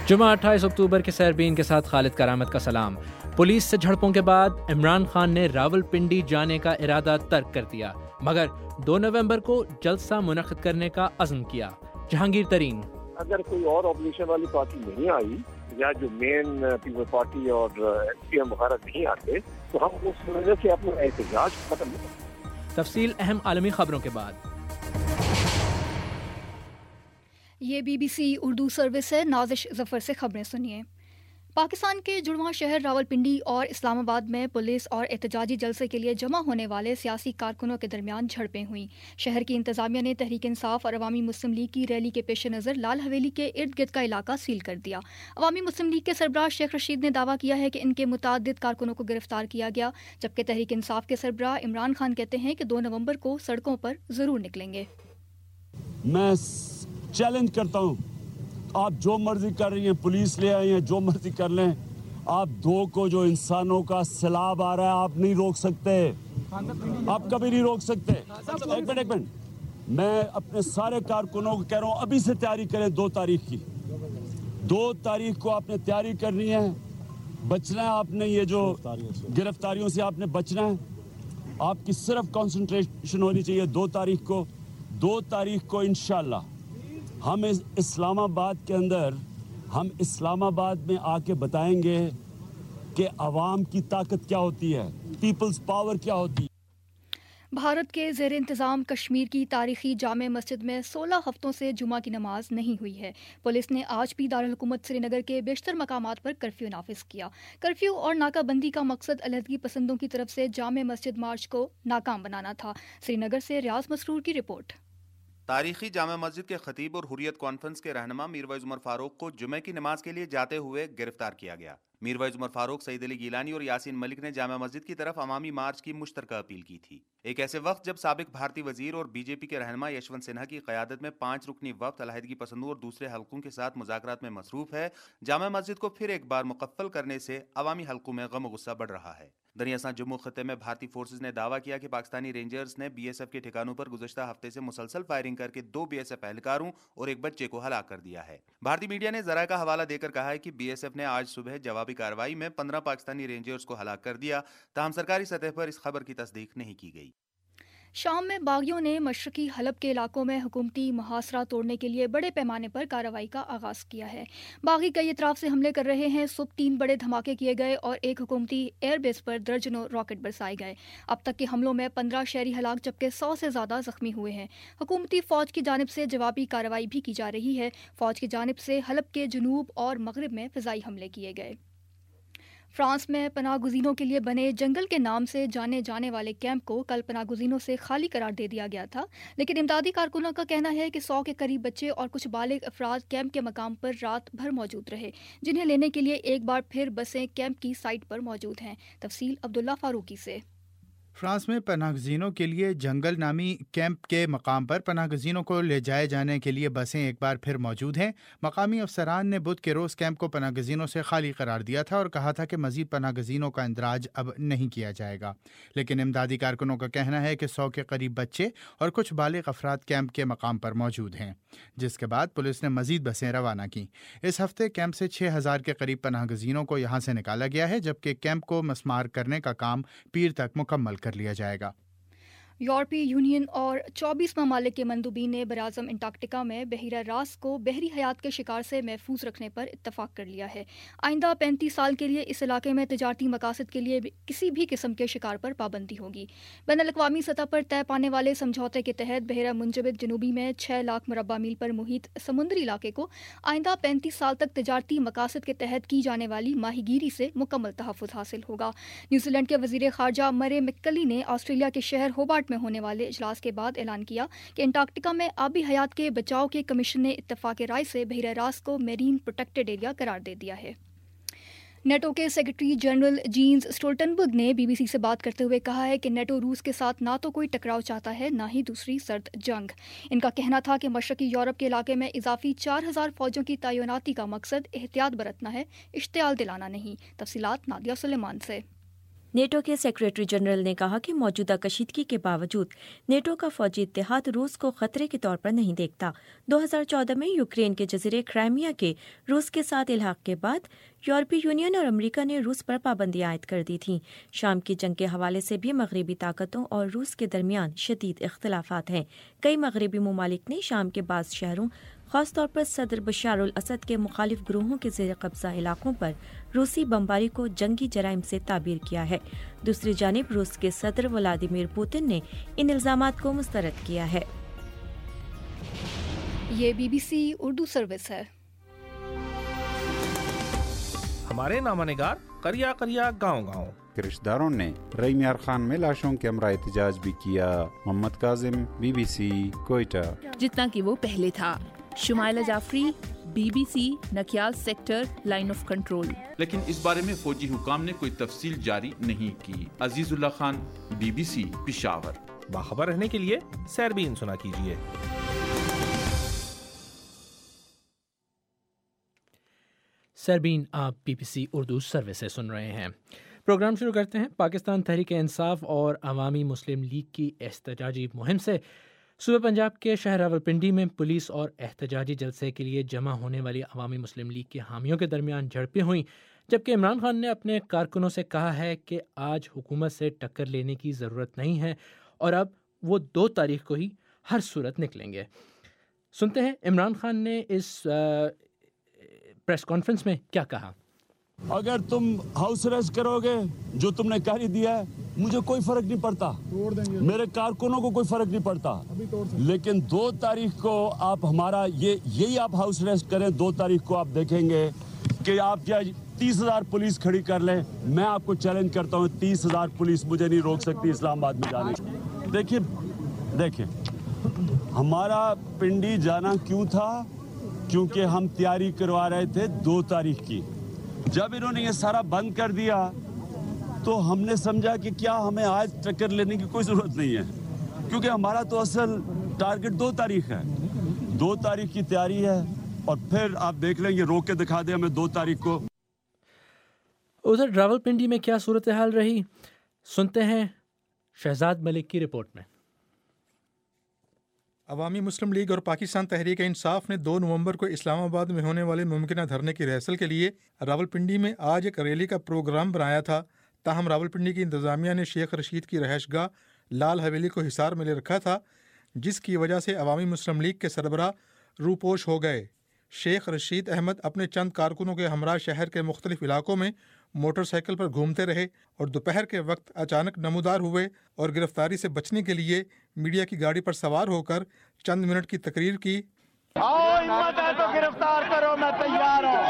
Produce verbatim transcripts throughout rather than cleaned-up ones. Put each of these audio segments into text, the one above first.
جمعہ اٹھائیس اکتوبر کے سیربین کے ساتھ خالد کرامت کا سلام۔ پولیس سے جھڑپوں کے بعد عمران خان نے راول پنڈی جانے کا ارادہ ترک کر دیا، مگر دو نومبر کو جلسہ منعقد کرنے کا عزم کیا۔ جہانگیر ترین: اگر کوئی اور اپوزیشن والی پارٹی نہیں آئی یا جو مین پیپل پارٹی اور ایس پی ایم وغیرہ نہیں آتے تو ہم اس وجہ سے اپنا احتجاج ختم نہیں کرتے۔ تفصیل اہم عالمی خبروں کے بعد۔ یہ B B C Urdu service ہے، نازش ظفر سے خبریں سنیے۔ پاکستان کے جڑواں شہر راولپنڈی اور اسلام آباد میں پولیس اور احتجاجی جلسے کے لیے جمع ہونے والے سیاسی کارکنوں کے درمیان جھڑپیں ہوئیں۔ شہر کی انتظامیہ نے تحریک انصاف اور عوامی مسلم لیگ کی ریلی کے پیش نظر لال حویلی کے ارد گرد کا علاقہ سیل کر دیا۔ عوامی مسلم لیگ کے سربراہ شیخ رشید نے دعویٰ کیا ہے کہ ان کے متعدد کارکنوں کو گرفتار کیا گیا، جبکہ تحریک انصاف کے سربراہ عمران خان کہتے ہیں کہ دو نومبر کو سڑکوں پر ضرور نکلیں گے۔ میں چیلنج کرتا ہوں، آپ جو مرضی کر رہی ہیں، پولیس لے آئی ہیں، جو مرضی کر لیں، آپ دو کو جو انسانوں کا سیلاب آ رہا ہے آپ نہیں روک سکتے، آپ کبھی نہیں روک سکتے۔ ایک منٹ ایک منٹ میں اپنے سارے کارکنوں کو کہہ رہا ہوں ابھی سے تیاری کریں، دو تاریخ کی دو تاریخ کو آپ نے تیاری کرنی ہے، بچنا ہے آپ نے، یہ جو گرفتاریوں سے آپ نے بچنا ہے، آپ کی صرف کنسنٹریشن ہونی چاہیے دو تاریخ کو دو تاریخ کو انشاءاللہ ہم اس اسلام آباد کے اندر ہم اسلام آباد میں آ کے بتائیں گے کہ عوام کی طاقت کیا ہوتی ہے، پیپلز پاور کیا ہوتی ہے۔ بھارت کے زیر انتظام کشمیر کی تاریخی جامع مسجد میں سولہ ہفتوں سے جمعہ کی نماز نہیں ہوئی ہے۔ پولیس نے آج بھی دارالحکومت سری نگر کے بیشتر مقامات پر کرفیو نافذ کیا۔ کرفیو اور ناکہ بندی کا مقصد علیحدگی پسندوں کی طرف سے جامع مسجد مارچ کو ناکام بنانا تھا۔ سری نگر سے ریاض مسرور کی رپورٹ۔ تاریخی جامع مسجد کے خطیب اور حریت کانفرنس کے رہنما میرویز عمر فاروق کو جمعہ کی نماز کے لیے جاتے ہوئے گرفتار کیا گیا۔ میرویز عمر فاروق، سعید علی گیلانی اور یاسین ملک نے جامع مسجد کی طرف عوامی مارچ کی مشترکہ اپیل کی تھی، ایک ایسے وقت جب سابق بھارتی وزیر اور بی جے پی کے رہنما یشونت سنہا کی قیادت میں پانچ رکنی وفد علیحدگی پسندوں اور دوسرے حلقوں کے ساتھ مذاکرات میں مصروف ہے۔ جامع مسجد کو پھر ایک بار مقفل کرنے سے عوامی حلقوں میں غم و غصہ بڑھ رہا ہے۔ دریاساں جموں خطے میں بھارتی فورسز نے دعویٰ کیا کہ پاکستانی رینجرز نے بی ایس ایف کے ٹھکانوں پر گزشتہ ہفتے سے مسلسل فائرنگ کر کے دو بی ایس ایف اہلکاروں اور ایک بچے کو ہلاک کر دیا ہے۔ بھارتی میڈیا نے ذرائع کا حوالہ دے کر کہا ہے کہ بی ایس ایف نے آج صبح جوابی کارروائی میں پندرہ پاکستانی رینجرز کو ہلاک کر دیا، تاہم سرکاری سطح پر اس خبر کی تصدیق نہیں کی گئی۔ شام میں باغیوں نے مشرقی حلب کے علاقوں میں حکومتی محاصرہ توڑنے کے لیے بڑے پیمانے پر کارروائی کا آغاز کیا ہے۔ باغی کئی اطراف سے حملے کر رہے ہیں۔ صبح تین بڑے دھماکے کیے گئے اور ایک حکومتی ایئر بیس پر درجنوں راکٹ برسائے گئے۔ اب تک کے حملوں میں پندرہ شہری ہلاک جبکہ سو سے زیادہ زخمی ہوئے ہیں۔ حکومتی فوج کی جانب سے جوابی کارروائی بھی کی جا رہی ہے۔ فوج کی جانب سے حلب کے جنوب اور مغرب میں فضائی حملے کیے گئے۔ فرانس میں پناہ گزینوں کے لیے بنے جنگل کے نام سے جانے جانے والے کیمپ کو کل پناہ گزینوں سے خالی قرار دے دیا گیا تھا، لیکن امدادی کارکنوں کا کہنا ہے کہ سو کے قریب بچے اور کچھ بالغ افراد کیمپ کے مقام پر رات بھر موجود رہے، جنہیں لینے کے لیے ایک بار پھر بسیں کیمپ کی سائٹ پر موجود ہیں۔ تفصیل عبداللہ فاروقی سے۔ فرانس میں پناہ گزینوں کے لیے جنگل نامی کیمپ کے مقام پر پناہ گزینوں کو لے جائے جانے کے لیے بسیں ایک بار پھر موجود ہیں۔ مقامی افسران نے بدھ کے روز کیمپ کو پناہ گزینوں سے خالی قرار دیا تھا اور کہا تھا کہ مزید پناہ گزینوں کا اندراج اب نہیں کیا جائے گا، لیکن امدادی کارکنوں کا کہنا ہے کہ سو کے قریب بچے اور کچھ بالغ افراد کیمپ کے مقام پر موجود ہیں، جس کے بعد پولیس نے مزید بسیں روانہ کی۔ اس ہفتے کیمپ سے چھ ہزار کے قریب پناہ گزینوں کو یہاں سے نکالا گیا ہے، جبکہ کیمپ کو مسمار کرنے کا کام پیر تک مکمل کر لیا جائے گا۔ یورپی یونین اور چوبیس ممالک کے مندوبین نے براعظم انٹارکٹیکا میں بحیرہ راس کو بحری حیات کے شکار سے محفوظ رکھنے پر اتفاق کر لیا ہے۔ آئندہ پینتیس سال کے لیے اس علاقے میں تجارتی مقاصد کے لیے کسی بھی قسم کے شکار پر پابندی ہوگی۔ بین الاقوامی سطح پر طے پانے والے سمجھوتے کے تحت بحیرہ منجمد جنوبی میں چھ لاکھ مربع میل پر محیط سمندری علاقے کو آئندہ پینتیس سال تک تجارتی مقاصد کے تحت کی جانے والی ماہی گیری سے مکمل تحفظ حاصل ہوگا۔ نیوزی لینڈ کے وزیر خارجہ مرے مکلی نے آسٹریلیا کے شہر ہوبارٹ میں ہونے والے اجلاس کے بعد اعلان کیا کہ انٹارکٹیکا میں آبی حیات کے بچاؤ کے کمیشن نے اتفاق رائے سے بحیرہ راس کو میرین پروٹیکٹڈ ایریا قرار دے دیا ہے۔ نیٹو کے سیکرٹری جنرل جینز اسٹولٹنبرگ نے بی بی سی سے بات کرتے ہوئے کہا ہے کہ نیٹو روس کے ساتھ نہ تو کوئی ٹکراؤ چاہتا ہے نہ ہی دوسری سرد جنگ۔ ان کا کہنا تھا کہ مشرقی یورپ کے علاقے میں اضافی چار ہزار فوجوں کی تعیناتی کا مقصد احتیاط برتنا ہے، اشتعال دلانا نہیں۔ تفصیلات نادیہ سلیمان سے۔ نیٹو کے سیکریٹری جنرل نے کہا کہ موجودہ کشیدگی کے باوجود نیٹو کا فوجی اتحاد روس کو خطرے کے طور پر نہیں دیکھتا۔ دو ہزار چودہ میں یوکرین کے جزیرے کرائمیا کے روس کے ساتھ الحاق کے بعد یورپی یونین اور امریکہ نے روس پر پابندیاں عائد کر دی تھیں۔ شام کی جنگ کے حوالے سے بھی مغربی طاقتوں اور روس کے درمیان شدید اختلافات ہیں۔ کئی مغربی ممالک نے شام کے بعض شہروں، خاص طور پر صدر بشار الاسد کے مخالف گروہوں کے زیر قبضہ علاقوں پر روسی بمباری کو جنگی جرائم سے تعبیر کیا ہے۔ دوسری جانب روس کے صدر ولادیمیر پوتن نے ان الزامات کو مسترد کیا ہے۔ یہ B B C Urdu service ہے۔ ہمارے نامہ نگار کریا کریا گاؤں گاؤں کے رشتہ داروں نے رئی میار خان میں لاشوں کے ہمراہ احتجاج بھی کیا۔ Muhammad Kazim, B B C, Quetta. جتنا کہ وہ پہلے تھا۔ Shumaila Jafri, B B C, Nakyal sector, line of control. لیکن اس بارے میں فوجی حکام نے کوئی تفصیل جاری نہیں کی۔ عزیز اللہ Khan, B B C, Peshawar. باخبر رہنے کے لیے سیربین سنا کیجیے۔ سربین آپ B B C Urdu service سے سن رہے ہیں۔ پروگرام شروع کرتے ہیں۔ پاکستان تحریک انصاف اور عوامی مسلم لیگ کی احتجاجی مہم سے صوبہ پنجاب کے شہر راولپنڈی میں پولیس اور احتجاجی جلسے کے لیے جمع ہونے والی عوامی مسلم لیگ کے حامیوں کے درمیان جھڑپیں ہوئیں، جبکہ عمران خان نے اپنے کارکنوں سے کہا ہے کہ آج حکومت سے ٹکر لینے کی ضرورت نہیں ہے اور اب وہ دو تاریخ کو ہی ہر صورت نکلیں گے۔ سنتے ہیں عمران خان نے اس پریس کانفرنس میں کیا کہا۔ اگر تم ہاؤس اریسٹ کرو گے جو تم نے کہہ دیا ہے، مجھے کوئی فرق نہیں پڑتا، میرے کارکنوں کو کوئی فرق نہیں پڑتا، لیکن دو تاریخ کو آپ ہمارا یہ یہی آپ ہاؤس اریسٹ کریں، دو تاریخ کو آپ دیکھیں گے کہ آپ کیا تیس ہزار پولیس کھڑی کر لیں۔ میں آپ کو چیلنج کرتا ہوں، تیس ہزار پولیس مجھے نہیں روک سکتی اسلام آباد میں جانے کو۔ دیکھیں دیکھیں ہمارا پنڈی جانا کیوں تھا؟ کیونکہ ہم تیاری کروا رہے تھے دو تاریخ کی۔ جب انہوں نے یہ سارا بند کر دیا تو ہم نے سمجھا کہ کیا ہمیں آج ٹکر لینے کی کوئی ضرورت نہیں ہے، کیونکہ ہمارا تو اصل ٹارگٹ دو تاریخ ہے۔ دو تاریخ کی تیاری ہے اور پھر آپ دیکھ لیں گے، روک کے دکھا دیں ہمیں دو تاریخ کو۔ ادھر راولپنڈی میں کیا صورتحال رہی، سنتے ہیں شہزاد ملک کی رپورٹ میں۔ عوامی مسلم لیگ اور پاکستان تحریک انصاف نے دو نومبر کو اسلام آباد میں ہونے والے ممکنہ دھرنے کی ریہرسل کے لیے راولپنڈی میں آج ایک ریلی کا پروگرام بنایا تھا۔ تاہم راولپنڈی کی انتظامیہ نے شیخ رشید کی رہائش گاہ لال حویلی کو حصار میں لے رکھا تھا، جس کی وجہ سے عوامی مسلم لیگ کے سربراہ روپوش ہو گئے۔ شیخ رشید احمد اپنے چند کارکنوں کے ہمراہ شہر کے مختلف علاقوں میں موٹر سائیکل پر گھومتے رہے اور دوپہر کے وقت اچانک نمودار ہوئے اور گرفتاری سے بچنے کے لیے میڈیا کی گاڑی پر سوار ہو کر چند منٹ کی تقریر کی۔ آؤ ہمت ہے تو گرفتار کرو، میں تیار ہوں۔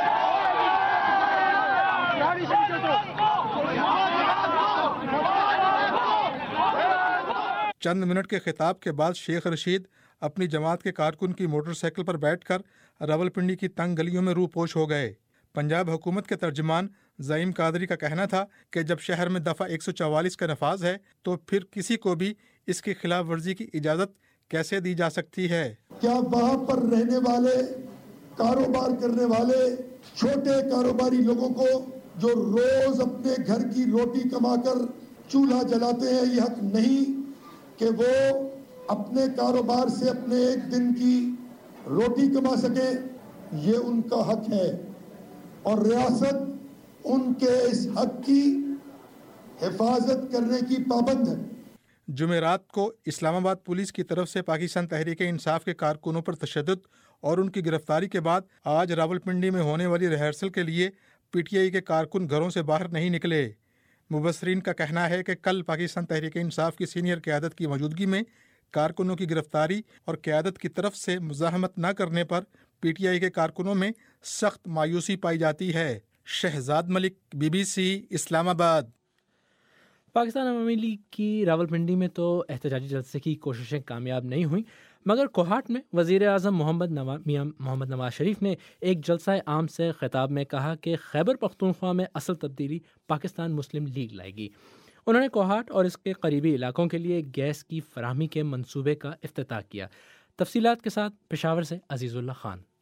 چند منٹ کے خطاب کے بعد شیخ رشید اپنی جماعت کے کارکن کی موٹر سائیکل پر بیٹھ کر راولپنڈی کی تنگ گلیوں میں روپوش ہو گئے۔ پنجاب حکومت کے ترجمان زعیم قادری کا کہنا تھا کہ جب شہر میں دفعہ ایک سو چوالیس کا نفاذ ہے تو پھر کسی کو بھی اس کی خلاف ورزی کی اجازت کیسے دی جا سکتی ہے؟ کیا وہاں پر رہنے والے، کاروبار کرنے والے چھوٹے کاروباری لوگوں کو جو روز اپنے گھر کی روٹی کما کر چولہا جلاتے ہیں، یہ حق نہیں کہ وہ اپنے کاروبار سے اپنے ایک دن کی روٹی کما سکیں؟ یہ ان کا حق ہے اور ریاست ان کے اس حق کی حفاظت کرنے کی پابند ہے۔ جمعرات کو اسلام آباد پولیس کی طرف سے پاکستان تحریک انصاف کے کارکنوں پر تشدد اور ان کی گرفتاری کے بعد آج راولپنڈی میں ہونے والی ریہرسل کے لیے پی ٹی آئی کے کارکن گھروں سے باہر نہیں نکلے۔ مبصرین کا کہنا ہے کہ کل پاکستان تحریک انصاف کی سینئر قیادت کی موجودگی میں کارکنوں کی گرفتاری اور قیادت کی طرف سے مزاحمت نہ کرنے پر پی ٹی آئی کے کارکنوں میں سخت مایوسی پائی جاتی ہے۔ Shahzad Malik, B B C, Islamabad. Pakistan عوامی لیگ کی راولپنڈی میں تو احتجاجی جلسے کی کوششیں کامیاب نہیں ہوئیں، مگر کوہاٹ میں وزیر اعظم محمد نواز میاں محمد نواز شریف نے ایک جلسہ عام سے خطاب میں کہا کہ خیبر پختونخوا میں اصل تبدیلی پاکستان مسلم لیگ لائے گی۔ انہوں نے کوہاٹ اور اس کے قریبی علاقوں کے لیے گیس کی فراہمی کے منصوبے کا افتتاح کیا۔ تفصیلات کے ساتھ پشاور سے عزیز اللہ خان۔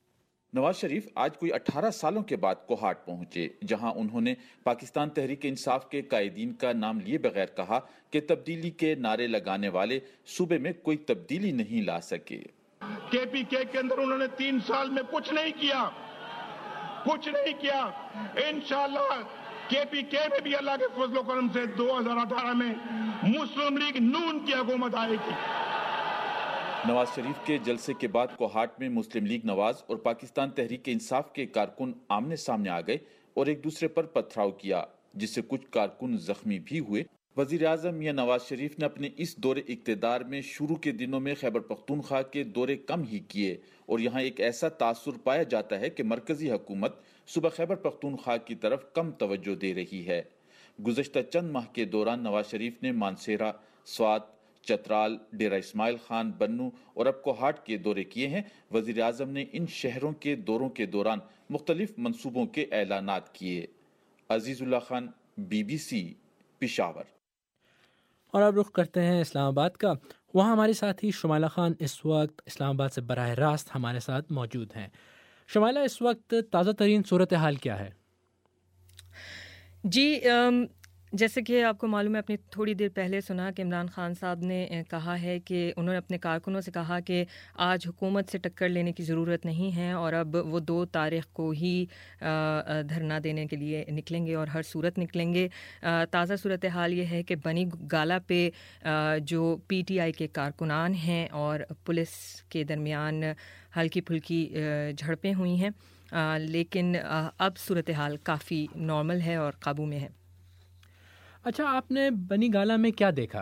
نواز شریف آج کوئی اٹھارہ سالوں کے بعد کوہاٹ پہنچے، جہاں انہوں نے پاکستان تحریک انصاف کے قائدین کا نام لیے بغیر کہا کہ تبدیلی کے نعرے لگانے والے صوبے میں کوئی تبدیلی نہیں لا سکے۔ کے پی کے کے اندر انہوں نے تین سال میں کچھ نہیں کیا، کچھ نہیں کیا۔ انشاءاللہ کے پی کے میں بھی اللہ کے فضل و کرم سے دو ہزار اٹھارہ میں مسلم لیگ نون کی حکومت آئے گی۔ نواز شریف کے جلسے کے بعد کوہاٹ میں مسلم لیگ نواز اور پاکستان تحریک انصاف کے کارکن آمنے سامنے آ گئے اور ایک دوسرے پر پتھراؤ کیا، جس سے کچھ کارکن زخمی بھی ہوئے۔ وزیر اعظم میاں نواز شریف نے اپنے اس دور اقتدار میں شروع کے دنوں میں خیبر پختونخوا کے دورے کم ہی کیے، اور یہاں ایک ایسا تاثر پایا جاتا ہے کہ مرکزی حکومت صوبہ خیبر پختونخوا کی طرف کم توجہ دے رہی ہے۔ گزشتہ چند ماہ کے دوران نواز شریف نے مانسیرا، سوات، چترال، ڈیرہ اسماعیل خان، بنو اور اب کوہاٹ کے دورے کیے ہیں۔ وزیر اعظم نے ان شہروں کے دوروں کے دوران مختلف منصوبوں کے اعلانات کیے۔ عزیز اللہ Khan, B B C, Peshawar. اور اب رخ کرتے ہیں اسلام آباد کا۔ وہاں ہمارے ساتھی شمائلہ خان اس وقت اسلام آباد سے براہ راست ہمارے ساتھ موجود ہیں۔ شمائلہ، اس وقت تازہ ترین صورتحال کیا ہے؟ جی، جیسے کہ آپ کو معلوم ہے، اپنی تھوڑی دیر پہلے سنا کہ عمران خان صاحب نے کہا ہے کہ انہوں نے اپنے کارکنوں سے کہا کہ آج حکومت سے ٹکر لینے کی ضرورت نہیں ہے، اور اب وہ دو تاریخ کو ہی دھرنا دینے کے لیے نکلیں گے اور ہر صورت نکلیں گے۔ تازہ صورتحال یہ ہے کہ بنی گالا پہ جو پی ٹی آئی کے کارکنان ہیں اور پولیس کے درمیان ہلکی پھلکی جھڑپیں ہوئی ہیں، لیکن اب صورتحال کافی نارمل ہے اور قابو میں ہے۔ اچھا، آپ نے بنی گالا میں کیا دیکھا؟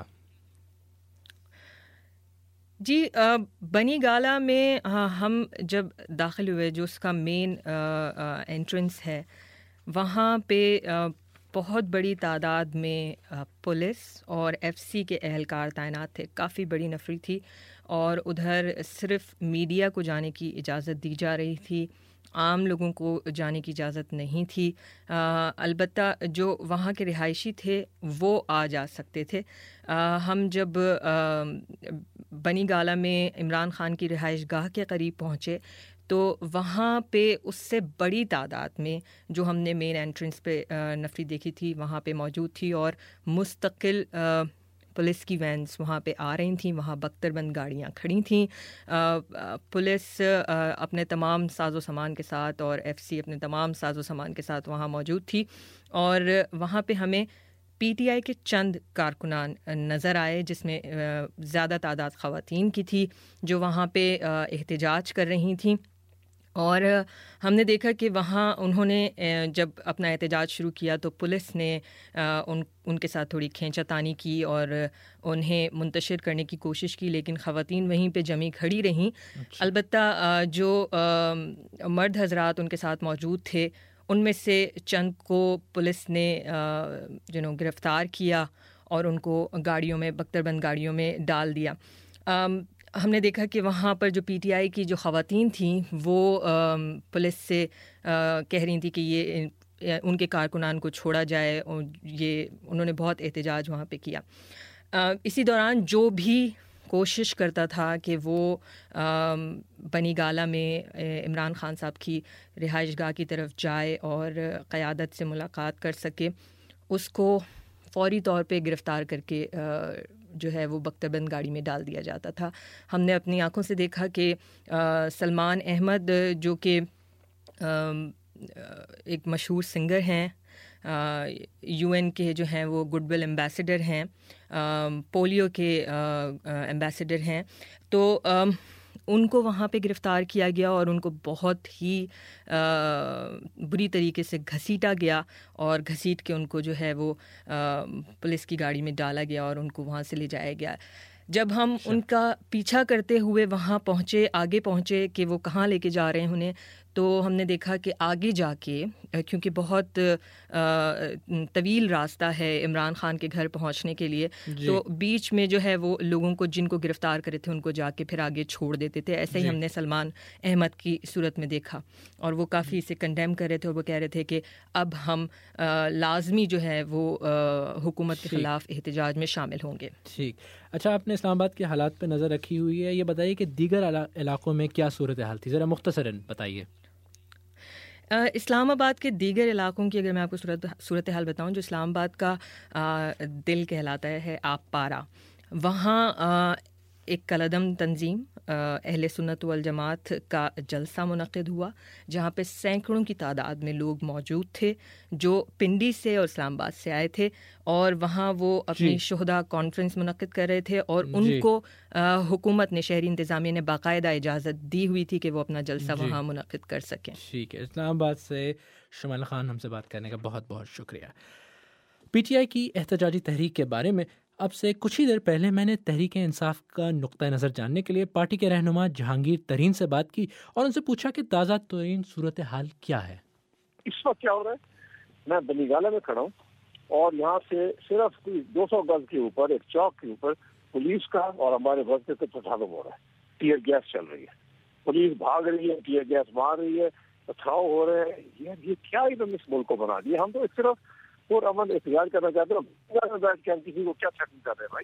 جی، بنی گالا میں ہم جب داخل ہوئے، جو اس کا مین انٹرنس ہے، وہاں پہ بہت بڑی تعداد میں پولیس اور ایف سی کے اہلکار تعینات تھے، کافی بڑی نفری تھی، اور ادھر صرف میڈیا کو جانے کی اجازت دی جا رہی تھی، عام لوگوں کو جانے کی اجازت نہیں تھی۔ آ, البتہ جو وہاں کے رہائشی تھے وہ آ جا سکتے تھے۔ آ, ہم جب آ, بنی گالا میں عمران خان کی رہائش گاہ کے قریب پہنچے تو وہاں پہ اس سے بڑی تعداد میں جو ہم نے مین انٹرنس پہ نفری دیکھی تھی وہاں پہ موجود تھی، اور مستقل آ, پولیس کی وینز وہاں پہ آ رہی تھیں، وہاں بختر بند گاڑیاں کھڑی تھیں، پولیس اپنے تمام ساز و سامان کے ساتھ اور ایف سی اپنے تمام ساز و سامان کے ساتھ وہاں موجود تھی، اور وہاں پہ ہمیں پی ٹی آئی کے چند کارکنان نظر آئے، جس میں زیادہ تعداد خواتین کی تھی جو وہاں پہ احتجاج کر رہی تھیں، اور ہم نے دیکھا کہ وہاں انہوں نے جب اپنا احتجاج شروع کیا تو پولیس نے ان ان کے ساتھ تھوڑی کھینچا تانی کی اور انہیں منتشر کرنے کی کوشش کی، لیکن خواتین وہیں پہ جمی کھڑی رہیں۔ اچھا۔ البتہ جو مرد حضرات ان کے ساتھ موجود تھے ان میں سے چند کو پولیس نے جو نو گرفتار کیا اور ان کو گاڑیوں میں بختر بند گاڑیوں میں ڈال دیا۔ ہم نے دیکھا کہ وہاں پر جو پی ٹی آئی کی جو خواتین تھیں وہ پولیس سے کہہ رہی تھیں کہ یہ ان کے کارکنان کو چھوڑا جائے، اور یہ انہوں نے بہت احتجاج وہاں پہ کیا۔ اسی دوران جو بھی کوشش کرتا تھا کہ وہ بنی گالا میں عمران خان صاحب کی رہائش گاہ کی طرف جائے اور قیادت سے ملاقات کر سکے، اس کو فوری طور پہ گرفتار کر کے جو ہے وہ بختر بند گاڑی میں ڈال دیا جاتا تھا۔ ہم نے اپنی آنکھوں سے دیکھا کہ سلمان احمد جو کہ ایک مشہور سنگر ہیں، یو این کے جو ہیں وہ گڈ ول ایمبیسڈر ہیں، پولیو کے ایمبیسڈر ہیں، تو ان کو وہاں پہ گرفتار کیا گیا اور ان کو بہت ہی بری طریقے سے گھسیٹا گیا، اور گھسیٹ کے ان کو جو ہے وہ پولیس کی گاڑی میں ڈالا گیا اور ان کو وہاں سے لے جایا گیا۔ جب ہم ان کا پیچھا کرتے ہوئے وہاں پہنچے، آگے پہنچے کہ وہ کہاں لے کے جا رہے ہیں انہیں، تو ہم نے دیکھا کہ آگے جا کے، کیونکہ بہت طویل راستہ ہے عمران خان کے گھر پہنچنے کے لیے، جی. تو بیچ میں جو ہے وہ لوگوں کو جن کو گرفتار کرے تھے ان کو جا کے پھر آگے چھوڑ دیتے تھے۔ ایسے ہی جی. ہم نے سلمان احمد کی صورت میں دیکھا، اور وہ کافی اسے کنڈیم کر رہے تھے، اور وہ کہہ رہے تھے کہ اب ہم لازمی جو ہے وہ حکومت کے خلاف احتجاج میں شامل ہوں گے۔ ٹھیک، اچھا، آپ نے اسلام آباد کے حالات پہ نظر رکھی ہوئی ہے، یہ بتائیے کہ دیگر علاقوں میں کیا صورتحال تھی، ذرا مختصراً بتائیے۔ اسلام آباد کے دیگر علاقوں کی اگر میں آپ کو صورت صورت حال بتاؤں، جو اسلام آباد کا دل کہلاتا ہے آپ پارا، وہاں ایک کالعدم تنظیم اہل سنت والجماعت کا جلسہ منعقد ہوا، جہاں پہ سینکڑوں کی تعداد میں لوگ موجود تھے جو پنڈی سے اور اسلام آباد سے آئے تھے، اور وہاں وہ اپنی جی. شہداء کانفرنس منعقد کر رہے تھے، اور ان جی. کو حکومت نے، شہری انتظامیہ نے باقاعدہ اجازت دی ہوئی تھی کہ وہ اپنا جلسہ جی. وہاں منعقد کر سکیں. ٹھیک ہے، اسلام آباد سے شمائل خان ہم سے بات کرنے کا بہت بہت شکریہ. پی ٹی آئی کی احتجاجی تحریک کے بارے میں اب سے کچھ ہی دیر پہلے میں نے تحریک انصاف کا نقطہ نظر جاننے کے لیے پارٹی کے رہنما جہانگیر ترین سے بات کی اور ان سے پوچھا کہ تازہ ترین صورتحال کیا ہے. اس وقت کیا ہو رہا ہے، میں بنی گالہ میں کھڑا ہوں اور یہاں سے صرف دو سو گز کے اوپر ایک چوک کے اوپر پولیس کا اور ہمارے ورکر کا تصادم ہو رہا ہے. ٹیئر گیس چل رہی ہے، پولیس بھاگ رہی ہے، ٹیئر گیس مار رہی ہے، پتھراؤ ہو رہے ہیں. یہ کیا ایک اس ملک کو بنا دیا. ہم تو صرف اور امن احتجاج کرنا چاہتے ہیں بیٹھ کے ہم کسی کو کیا تھریٹن کر رہے ہیں بھائی.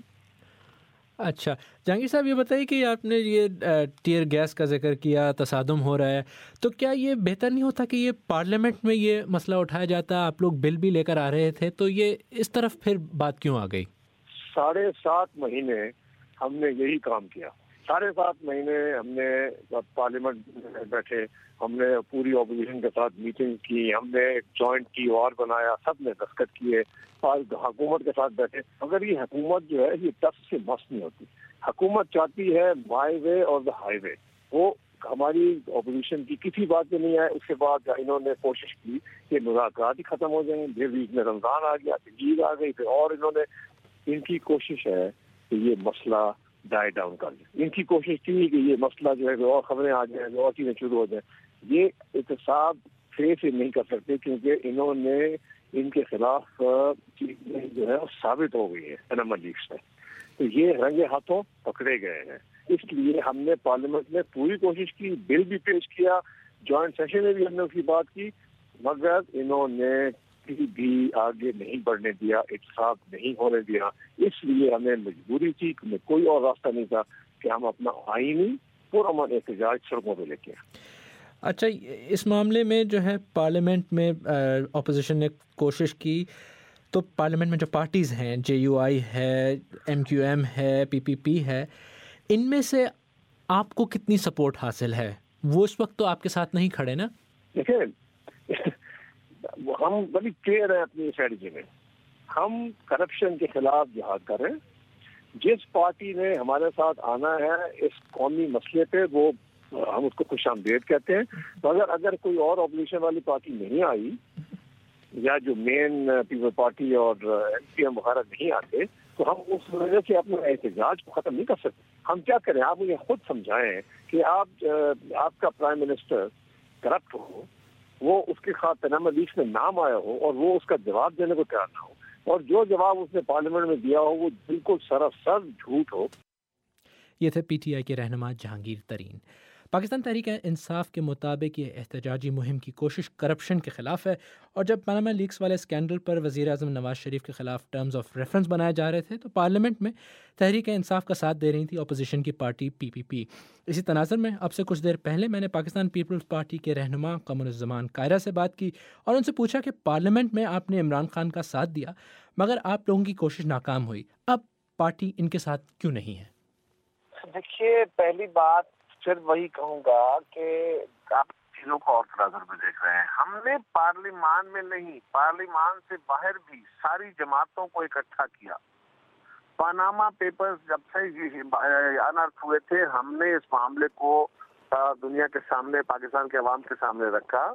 اچھا جہانگیر صاحب، یہ بتائیے کہ آپ نے یہ ٹیئر گیس کا ذکر کیا، تصادم ہو رہا ہے، تو کیا یہ بہتر نہیں ہوتا کہ یہ پارلیمنٹ میں یہ مسئلہ اٹھایا جاتا؟ آپ لوگ بل بھی لے کر آ رہے تھے، تو یہ اس طرف پھر بات کیوں آ گئی؟ ساڑھے سات مہینے ہم نے یہی کام کیا. ساڑھے سات مہینے ہم نے پارلیمنٹ میں بیٹھے، ہم نے پوری اپوزیشن کے ساتھ میٹنگ کی، ہم نے ایک جوائنٹ ٹی او آر بنایا، سب نے دستخط کیے اور حکومت کے ساتھ بیٹھے. مگر یہ حکومت جو ہے یہ ٹس سے مس نہیں ہوتی. حکومت چاہتی ہے مائی وے اور دا ہائی وے. وہ ہماری اپوزیشن کی کسی بات پہ نہیں آئے. اس کے بعد انہوں نے کوشش کی کہ مذاکرات ہی ختم ہو جائیں. پھر بیچ میں رمضان آ گیا، پھر عید آ گئی، پھر اور انہوں نے، ان کی کوشش ہے کہ یہ مسئلہ ڈائی ڈاؤن کر دیں. ان کی کوشش تھی کہ یہ مسئلہ جو ہے اور خبریں آ جائیں، اور چیزیں شروع ہو جائیں. یہ احتساب پھر سے نہیں کر سکتے کیونکہ انہوں نے ان کے خلاف چیزیں جو ہے ثابت ہو گئی ہے انمبر لیگ سے. تو یہ رنگے ہاتھوں پکڑے گئے ہیں. اس لیے ہم نے پارلیمنٹ میں پوری کوشش کی، بل بھی پیش کیا، جوائنٹ سیشن میں بھی ہم نے اس کی بات کی، مگر انہوں نے کسی بھی آگے نہیں بڑھنے دیا، احتساب نہیں ہونے دیا. اس لیے ہمیں مجبوری تھی، ہمیں کوئی اور راستہ نہیں تھا کہ ہم اپنا آئینی پرامن احتجاج سڑکوں پہ لے کے. اچھا، اس معاملے میں جو ہے پارلیمنٹ میں اپوزیشن نے کوشش کی، تو پارلیمنٹ میں جو پارٹیز ہیں، جے یو آئی ہے، ایم کیو ایم ہے، پی پی پی ہے، ان میں سے آپ کو کتنی سپورٹ حاصل ہے؟ وہ اس وقت تو آپ کے ساتھ نہیں کھڑے نا. دیکھیں، ہم بڑی کلیئر ہیں اپنی اسٹریٹجی میں. ہم کرپشن کے خلاف جہاد کر رہے ہیں. جس پارٹی نے ہمارے ساتھ آنا ہے اس قومی مسئلے پہ، وہ ہم اس کو خوش آمدید کہتے ہیں. مگر اگر کوئی اور اپوزیشن والی پارٹی نہیں آئی یا جو مین پیپل پارٹی اور ایم پی ایم وغیرہ نہیں آتے، تو ہم اس وجہ سے اپنے احتجاج کو ختم نہیں کر سکتے. ہم کیا کریں؟ آپ مجھے خود سمجھائیں کہ آپ آپ کا پرائم منسٹر کرپٹ ہو، وہ اس کے خلاف انمبر لیگ میں نام آیا ہو اور وہ اس کا جواب دینے کو تیار نہ ہو، اور جو جواب اس نے پارلیمنٹ میں دیا ہو وہ بالکل سراسر جھوٹ ہو. یہ تھے پی ٹی آئی کے رہنما جہانگیر ترین. پاکستان تحریک انصاف کے مطابق یہ احتجاجی مہم کی کوشش کرپشن کے خلاف ہے، اور جب پاناما لیکس والے اسکینڈل پر وزیر اعظم نواز شریف کے خلاف ٹرمز آف ریفرنس بنائے جا رہے تھے تو پارلیمنٹ میں تحریک انصاف کا ساتھ دے رہی تھی اپوزیشن کی پارٹی پی پی پی. اسی تناظر میں اب سے کچھ دیر پہلے میں نے پاکستان پیپلز پارٹی کے رہنما قمر الزمان قاہرہ سے بات کی اور ان سے پوچھا کہ پارلیمنٹ میں آپ نے عمران خان کا ساتھ دیا مگر آپ لوگوں کی کوشش ناکام ہوئی، اب پارٹی ان کے ساتھ کیوں نہیں ہے؟ دیکھیے، پہلی بات پھر وہی کہوں گا کہ آپ چیزوں کو اور تناظر میں دیکھ رہے ہیں. ہم نے پارلیمان میں نہیں، پارلیمان سے باہر بھی ساری جماعتوں کو اکٹھا کیا. پاناما پیپرز جب سے انرتھ ہوئے تھے، ہم نے اس معاملے کو دنیا کے سامنے، پاکستان کے عوام کے سامنے رکھا،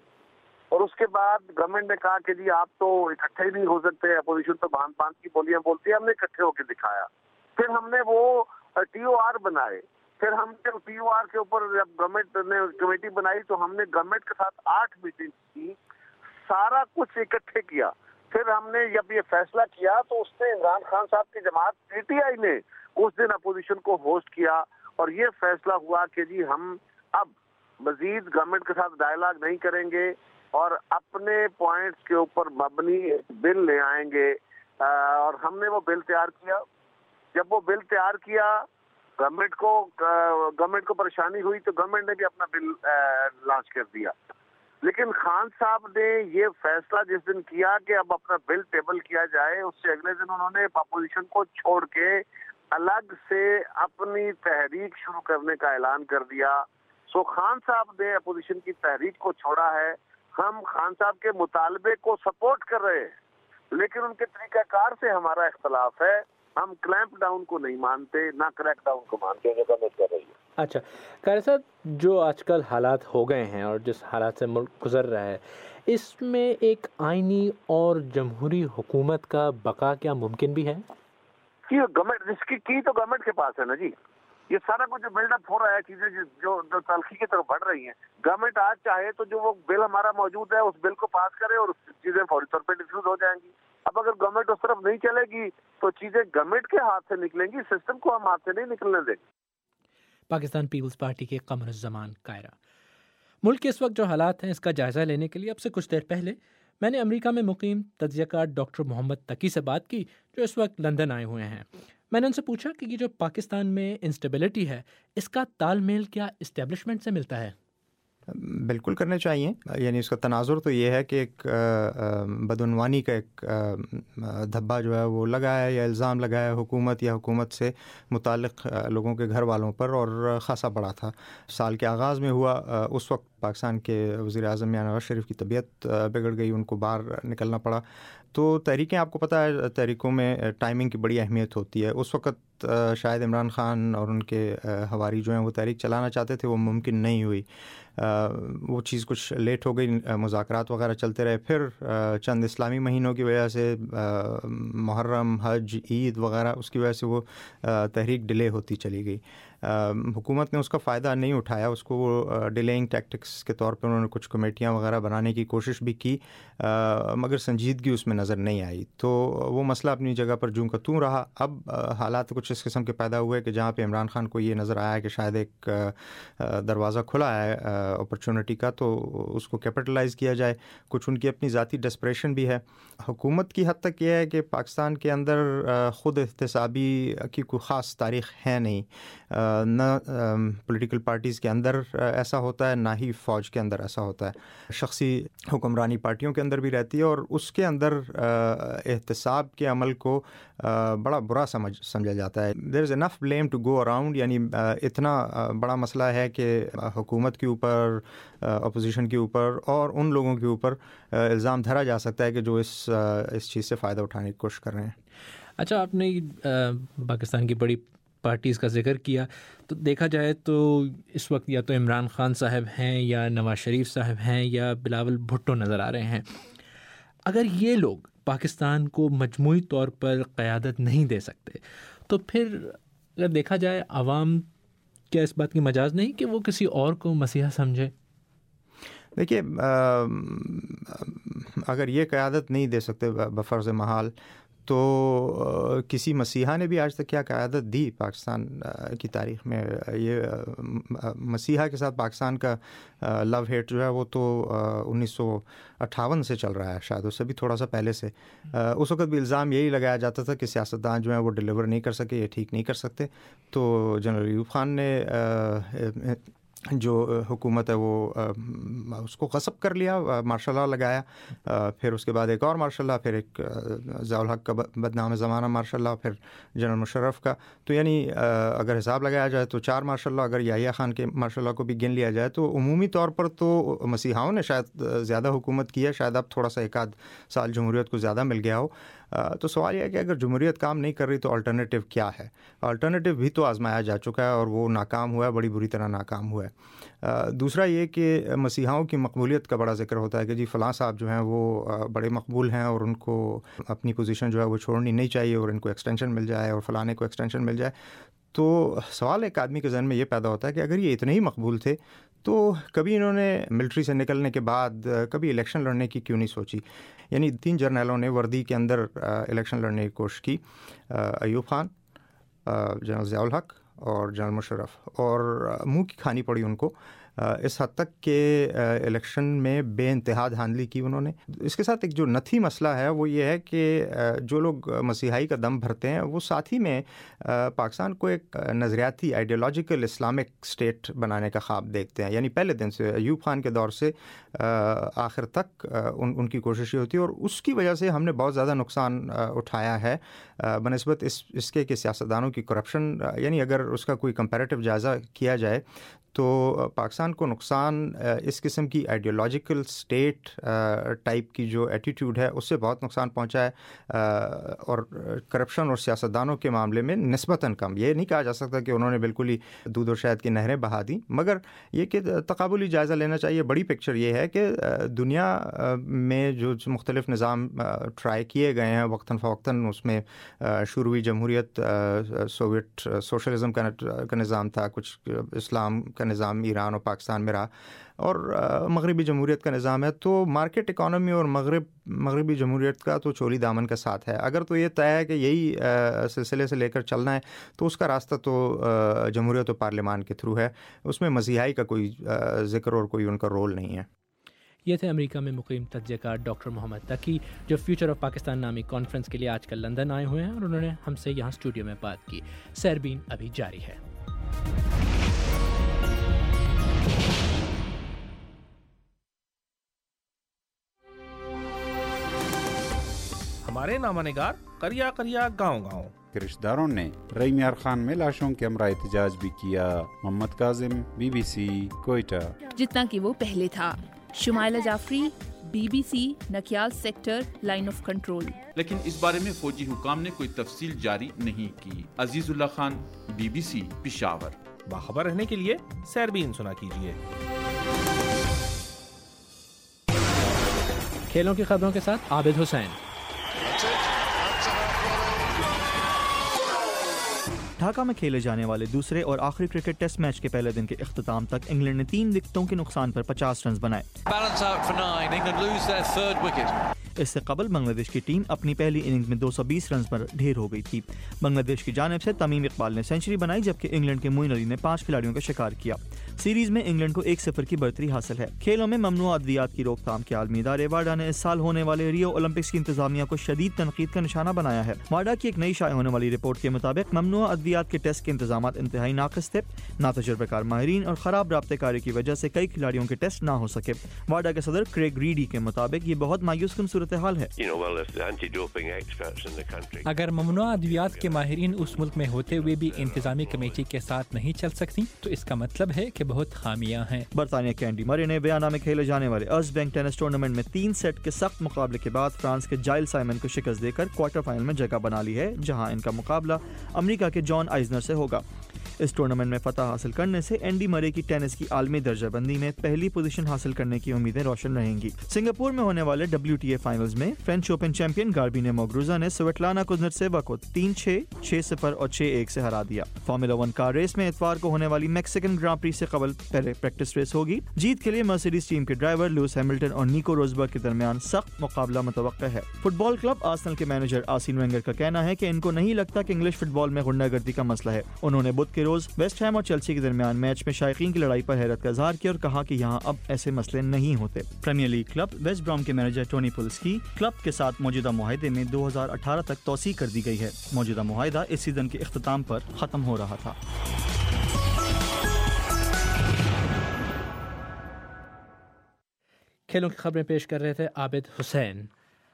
اور اس کے بعد گورنمنٹ نے کہا کہ جی آپ تو اکٹھے ہی نہیں ہو سکتے، اپوزیشن تو باندھ باندھ کی بولیاں بولتی ہے. ہم نے اکٹھے ہو کے دکھایا. پھر ہم نے وہ ٹی او آر بنائے. پھر ہم نے ٹی او آر کے اوپر جب گورنمنٹ نے کمیٹی بنائی تو ہم نے گورنمنٹ کے ساتھ آٹھ میٹنگ کی، سارا کچھ اکٹھے کیا. پھر ہم نے جب یہ فیصلہ کیا تو اس نے عمران خان صاحب کی جماعت پی ٹی آئی نے اس دن اپوزیشن کو ہوسٹ کیا، اور یہ فیصلہ ہوا کہ جی ہم اب مزید گورنمنٹ کے ساتھ ڈائلاگ نہیں کریں گے اور اپنے پوائنٹس کے اوپر مبنی بل لے آئیں گے. اور ہم نے وہ بل تیار کیا. جب وہ بل تیار کیا، گورنمنٹ کو گورنمنٹ کو پریشانی ہوئی تو گورنمنٹ نے بھی اپنا بل لانچ کر دیا. لیکن خان صاحب نے یہ فیصلہ جس دن کیا کہ اب اپنا بل ٹیبل کیا جائے، اس سے اگلے دن انہوں نے اپوزیشن کو چھوڑ کے الگ سے اپنی تحریک شروع کرنے کا اعلان کر دیا. سو خان صاحب نے اپوزیشن کی تحریک کو چھوڑا ہے. ہم خان صاحب کے مطالبے کو سپورٹ کر رہے ہیں، لیکن ان کے طریقہ کار سے ہمارا اختلاف ہے. ہم کلیمپ ڈاؤن کو نہیں مانتے، نہ کریک ڈاؤن کو مانتے، جو گورنمنٹ کر رہی ہے. اچھا قاری صاحب، جو آج کل حالات ہو گئے ہیں اور جس حالات سے ملک گزر رہا ہے، اس میں ایک آئینی اور جمہوری حکومت کا بقا کیا ممکن بھی ہے؟ گورنمنٹ اس کی کی تو گورنمنٹ کے پاس ہے نا جی. یہ سارا کچھ جو بلڈ اپ ہو رہا ہے، چیزیں جو تلخی کی طرف بڑھ رہی ہیں، گورنمنٹ آج چاہے تو جو وہ بل ہمارا موجود ہے اس بل کو پاس کرے اور چیزیں فوری طور پہ ڈیفیوز ہو جائیں گی. اب اگر گورنمنٹ اس طرف نہیں چلے گی تو چیزیں گورنمنٹ کے ہاتھ سے نکلیں گی، سسٹم کو ہم ہاتھ سے نہیں نکلنے دیں گے. پاکستان پیپلز پارٹی کے قمر الزمان قائرہ. ملک کے اس وقت جو حالات ہیں اس کا جائزہ لینے کے لیے اب سے کچھ دیر پہلے میں نے امریکہ میں مقیم تجزیہ کار ڈاکٹر محمد تقی سے بات کی، جو اس وقت لندن آئے ہوئے ہیں. میں نے ان سے پوچھا کہ یہ جو پاکستان میں انسٹیبلٹی ہے، اس کا تال میل کیا اسٹیبلشمنٹ سے ملتا ہے؟ بالکل کرنے چاہیے. یعنی اس کا تناظر تو یہ ہے کہ ایک بدعنوانی کا ایک دھبا جو ہے وہ لگا ہے یا الزام لگا ہے حکومت یا حکومت سے متعلق لوگوں کے گھر والوں پر، اور خاصا بڑا تھا. سال کے آغاز میں ہوا. اس وقت پاکستان کے وزیر اعظم میاں نواز شریف کی طبیعت بگڑ گئی، ان کو باہر نکلنا پڑا. تو تحریکیں آپ کو پتہ ہے تحریکوں میں ٹائمنگ کی بڑی اہمیت ہوتی ہے. اس وقت شاید عمران خان اور ان کے ہواری جو ہیں وہ تحریک چلانا چاہتے تھے، وہ ممکن نہیں ہوئی. وہ چیز کچھ لیٹ ہو گئی، مذاکرات وغیرہ چلتے رہے. پھر چند اسلامی مہینوں کی وجہ سے، محرم، حج، عید وغیرہ، اس کی وجہ سے وہ تحریک ڈیلے ہوتی چلی گئی. حکومت نے اس کا فائدہ نہیں اٹھایا. اس کو وہ ڈیلینگ ٹیکٹکس کے طور پہ انہوں نے کچھ کمیٹیاں وغیرہ بنانے کی کوشش بھی کی، مگر سنجیدگی اس میں نظر نہیں آئی. تو وہ مسئلہ اپنی جگہ پر جوں کا توں رہا. اب حالات کچھ اس قسم کے پیدا ہوئے کہ جہاں پہ عمران خان کو یہ نظر آیا کہ شاید ایک دروازہ کھلا ہے اپرچونٹی کا، تو اس کو کیپٹلائز کیا جائے. کچھ ان کی اپنی ذاتی ڈسپریشن بھی ہے. حکومت کی حد تک یہ ہے کہ پاکستان کے اندر خود احتسابی کی کوئی خاص تاریخ ہے نہیں. نہ پولیٹیکل پارٹیز کے اندر ایسا ہوتا ہے، نہ ہی فوج کے اندر ایسا ہوتا ہے. شخصی حکمرانی پارٹیوں کے اندر بھی رہتی ہے، اور اس کے اندر احتساب کے عمل کو بڑا برا سمجھ سمجھا جاتا ہے. There is enough blame to go around. یعنی اتنا بڑا مسئلہ ہے کہ حکومت کے اوپر، اپوزیشن کے اوپر اور ان لوگوں کے اوپر الزام دھرا جا سکتا ہے کہ جو اس اس چیز سے فائدہ اٹھانے کی کوشش کر رہے ہیں. اچھا، آپ نے پاکستان کی بڑی پارٹیز کا ذکر کیا، تو دیکھا جائے تو اس وقت یا تو عمران خان صاحب ہیں یا نواز شریف صاحب ہیں یا بلاول بھٹو نظر آ رہے ہیں. اگر یہ لوگ پاکستان کو مجموعی طور پر قیادت نہیں دے سکتے تو پھر اگر دیکھا جائے عوام کیا اس بات کی مجاز نہیں کہ وہ کسی اور کو مسیحا سمجھے؟ دیکھیے، اگر یہ قیادت نہیں دے سکتے بفرض محال، تو کسی مسیحا نے بھی آج تک کیا قیادت دی پاکستان کی تاریخ میں؟ یہ مسیحا کے ساتھ پاکستان کا لو ہیٹ جو ہے وہ تو انیس سو اٹھاون سے چل رہا ہے، شاید اس سے بھی تھوڑا سا پہلے سے. اس وقت بھی الزام یہی لگایا جاتا تھا کہ سیاستدان جو ہیں وہ ڈیلیور نہیں کر سکے، یہ ٹھیک نہیں کر سکتے. تو جنرل ایوب خان نے جو حکومت ہے وہ اس کو غصب کر لیا، مارشل لا لگایا. پھر اس کے بعد ایک اور مارشل لا، پھر ایک ضیاء الحق کا بدنام زمانہ مارشل لا، پھر جنرل مشرف کا. تو یعنی اگر حساب لگایا جائے تو چار مارشل لا. اگر یحییٰ خان کے مارشل لا کو بھی گن لیا جائے تو عمومی طور پر تو مسیحاؤں نے شاید زیادہ حکومت کی ہے. شاید اب تھوڑا سا ایک آدھ سال جمہوریت کو زیادہ مل گیا ہو. تو سوال یہ ہے کہ اگر جمہوریت کام نہیں کر رہی تو الٹرنیٹو کیا ہے؟ الٹرنیٹو بھی تو آزمایا جا چکا ہے اور وہ ناکام ہوا ہے، بڑی بری طرح ناکام ہوا ہے. دوسرا یہ کہ مسیحاؤں کی مقبولیت کا بڑا ذکر ہوتا ہے کہ جی فلاں صاحب جو ہیں وہ بڑے مقبول ہیں اور ان کو اپنی پوزیشن جو ہے وہ چھوڑنی نہیں چاہیے اور ان کو ایکسٹینشن مل جائے اور فلانے کو ایکسٹینشن مل جائے. تو سوال ایک آدمی کے ذہن میں یہ پیدا ہوتا ہے کہ اگر یہ اتنے ہی مقبول تھے تو کبھی انہوں نے ملٹری سے نکلنے کے بعد کبھی الیکشن لڑنے کی کیوں نہیں سوچی؟ یعنی تین جرنیلوں نے وردی کے اندر الیکشن لڑنے کی کوشش کی، ایوب خان، جنرل ضیاء الحق اور جنرل مشرف، اور منہ کی کھانی پڑی ان کو. اس حد تک کہ الیکشن میں بے انتہا دھاندلی کی انہوں نے. اس کے ساتھ ایک جو نتھی مسئلہ ہے وہ یہ ہے کہ جو لوگ مسیحائی کا دم بھرتے ہیں وہ ساتھ ہی میں پاکستان کو ایک نظریاتی آئیڈیالوجیکل اسلامک اسٹیٹ بنانے کا خواب دیکھتے ہیں. یعنی پہلے دن سے ایوب خان کے دور سے آخر تک ان ان کی کوشش یہ ہوتی ہے, اور اس کی وجہ سے ہم نے بہت زیادہ نقصان اٹھایا ہے بنسبت اس اس کے کہ سیاستدانوں کی کرپشن. یعنی اگر اس کا کوئی کمپیریٹیو جائزہ کیا جائے تو پاکستان کو نقصان اس قسم کی آئیڈیالوجیکل اسٹیٹ ٹائپ کی جو ایٹیٹیوڈ ہے اس سے بہت نقصان پہنچا ہے, اور کرپشن اور سیاستدانوں کے معاملے میں نسبتاً کم. یہ نہیں کہا جا سکتا کہ انہوں نے بالکل ہی دودھ اور شہد کی نہریں بہا دیں, مگر یہ کہ تقابلی جائزہ لینا چاہیے. بڑی پکچر یہ ہے کہ دنیا میں جو مختلف نظام ٹرائی کیے گئے ہیں وقتاً فوقتاً, اس میں شوروی جمہوریت, سوویٹ سوشلزم کا نظام تھا, کچھ اسلام کا نظام ایران اور پاکستان میں رہا, اور مغربی جمہوریت کا نظام ہے. تو مارکیٹ اکانومی اور مغرب مغربی جمہوریت کا تو چولی دامن کا ساتھ ہے. اگر تو یہ طے ہے کہ یہی سلسلے سے لے کر چلنا ہے تو اس کا راستہ تو جمہوریت و پارلیمان کے تھرو ہے, اس میں مسیحائی کا کوئی ذکر اور کوئی ان کا رول نہیں ہے. یہ تھے امریکہ میں مقیم تجزیہ کار ڈاکٹر محمد تقی, جو فیوچر آف پاکستان نامی کانفرنس کے لیے آج کل لندن آئے ہوئے ہیں, اور انہوں نے ہم سے یہاں اسٹوڈیو میں بات کی. سیربین ابھی جاری ہے. ہمارے نامہ نگار کریا کریا گاؤں گاؤں. رشتہ داروں نے رئی میار خان میں لاشوں کے ہمراہ احتجاج بھی کیا. Muhammad Kazim, B B C, Quetta. جتنا کہ وہ پہلے تھا. Shumaila Jafri, B B C, Nakyal sector, line of control. لیکن اس بارے میں فوجی حکام نے کوئی تفصیل جاری نہیں کی. عزیز اللہ Khan, B B C, Peshawar. باخبر رہنے کے لیے سیربین سنا کیجیے. کھیلوں کی خبروں کے ساتھ عابد حسین. ڈھاکہ میں کھیلے جانے والے دوسرے اور آخری کرکٹ ٹیسٹ میچ کے پہلے دن کے اختتام تک انگلینڈ نے تین وکٹوں کے نقصان پر پچاس رنز بنائے. اس سے قبل بنگلہ دیش کی ٹیم اپنی پہلی اننگ میں دو سو بیس رنز پر ڈھیر ہو گئی تھی. بنگلہ دیش کی جانب سے تمیم اقبال نے سینچری بنائی, جبکہ انگلینڈ کے معین علی نے پانچ کھلاڑیوں کا شکار کیا. سیریز میں انگلینڈ کو ایک صفر کی برتری حاصل ہے. کھیلوں میں ممنوع ادویات کی روک تھام کے عالمی ادارے واڈا نے اس سال ہونے والے ریو اولمپکس کی انتظامیہ کو شدید تنقید کا نشانہ بنایا ہے. واڈا کی ایک نئی شائع ہونے والی رپورٹ کے مطابق ممنوع ادویات کے ٹیسٹ کے انتظامات انتہائی ناقص تھے. ناتجربہ کار ماہرین اور خراب رابطے کاری کی وجہ سے کئی کھلاڑیوں کے ٹیسٹ نہ ہو سکے. واڈا کے صدر کریگ ریڈی کے مطابق یہ بہت مایوس کن صورتحال ہے. اگر ممنوع ادویات کے ماہرین اس ملک میں ہوتے ہوئے بھی انتظامی کمیٹی کے ساتھ نہیں چل سکتی تو اس کا مطلب ہے کہ بہت خامیاں ہیں. برطانیہ کے اینڈی مرے نے ویانا میں کھیلے جانے والے ارز بینک ٹینس ٹورنامنٹ میں تین سیٹ کے سخت مقابلے کے بعد فرانس کے جائل سائمن کو شکست دے کر کوارٹر فائنل میں جگہ بنا لی ہے, جہاں ان کا مقابلہ امریکہ کے جان آئزنر سے ہوگا. اس ٹورنامنٹ میں فتح حاصل کرنے سے اینڈی مرے کی ٹینس کی عالمی درجہ بندی میں پہلی پوزیشن حاصل کرنے کی امیدیں روشن رہیں گی. سنگاپور میں ہونے والے ڈبلیو ٹی اے فائنلز میں French Open champion Garbine Muguruza نے سویٹلانا کوزنیٹسیوا کو تین چھ, چھ صفر اور چھ ایک سے ہرا دیا. فارمولا ون کار ریس میں اتوار کو ہونے والی میکسیکن گرانڈ پری سے قبل پہلے پریکٹس ریس ہوگی. جیت کے لیے مرسیڈیز ٹیم کے ڈرائیور لوئس ہیملٹن اور نیکو روزبرگ کے درمیان سخت مقابلہ متوقع ہے. فٹ بال کلب آرسنل کے مینیجر آرسین وینگر کا کہنا ہے کہ ان کو نہیں لگتا کہ انگلش فٹ بال میں غنڈہ گردی کا مسئلہ ہے. انہوں نے بدھ کے روز ویسٹ ہیم اور چیلسی کے درمیان میچ میں شائقین کی لڑائی پر حیرت کا اظہار کیا اور کہا کہ یہاں اب ایسے مسئلے نہیں ہوتے. Premier League club West Brom کے مینیجر ٹونی پولسکی کلب کے ساتھ موجودہ معاہدے میں دو ہزار اٹھارہ تک توسیع کر دی گئی ہے. موجودہ معاہدہ اس سیزن کے اختتام پر ختم ہو رہا تھا. کھیلوں کی خبریں پیش کر رہے تھے عابد حسین.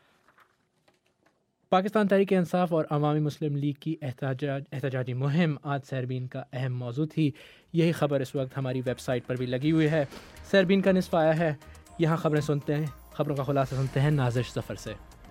پاکستان تحریک انصاف اور عوامی مسلم لیگ کی احتجاج احتجاجی مہم آج سیربین کا اہم موضوع تھی. یہی خبر اس وقت ہماری ویب سائٹ پر بھی لگی ہوئی ہے. سیربین کا نصف آیا ہے. یہاں خبریں سنتے ہیں خبروں کا خلاصہ سنتے ہیں نازش ظفر سے.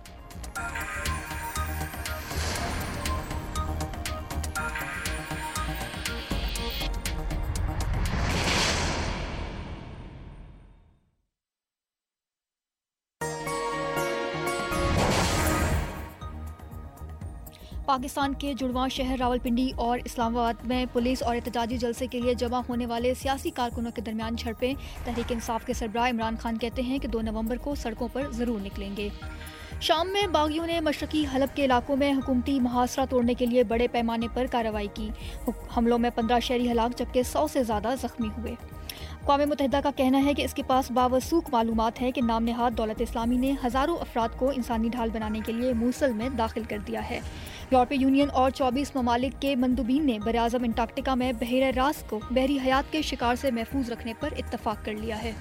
پاکستان کے جڑواں شہر راولپنڈی اور اسلام آباد میں پولیس اور احتجاجی جلسے کے لیے جمع ہونے والے سیاسی کارکنوں کے درمیان جھڑپیں. تحریک انصاف کے سربراہ عمران خان کہتے ہیں کہ دو نومبر کو سڑکوں پر ضرور نکلیں گے. شام میں باغیوں نے مشرقی حلب کے علاقوں میں حکومتی محاصرہ توڑنے کے لیے بڑے پیمانے پر کارروائی کی. حملوں میں پندرہ شہری ہلاک جبکہ سو سے زیادہ زخمی ہوئے. اقوام متحدہ کا کہنا ہے کہ اس کے پاس باوثوق معلومات ہے کہ نام نہاد دولت اسلامی نے ہزاروں افراد کو انسانی ڈھال بنانے کے لیے موصل میں داخل کر دیا ہے۔ یورپی یونین اور چوبیس ممالک کے مندوبین نے براعظم انٹارکٹیکا میں بحیرہ راس کو بحری حیات کے شکار سے محفوظ رکھنے پر اتفاق کر لیا ہے۔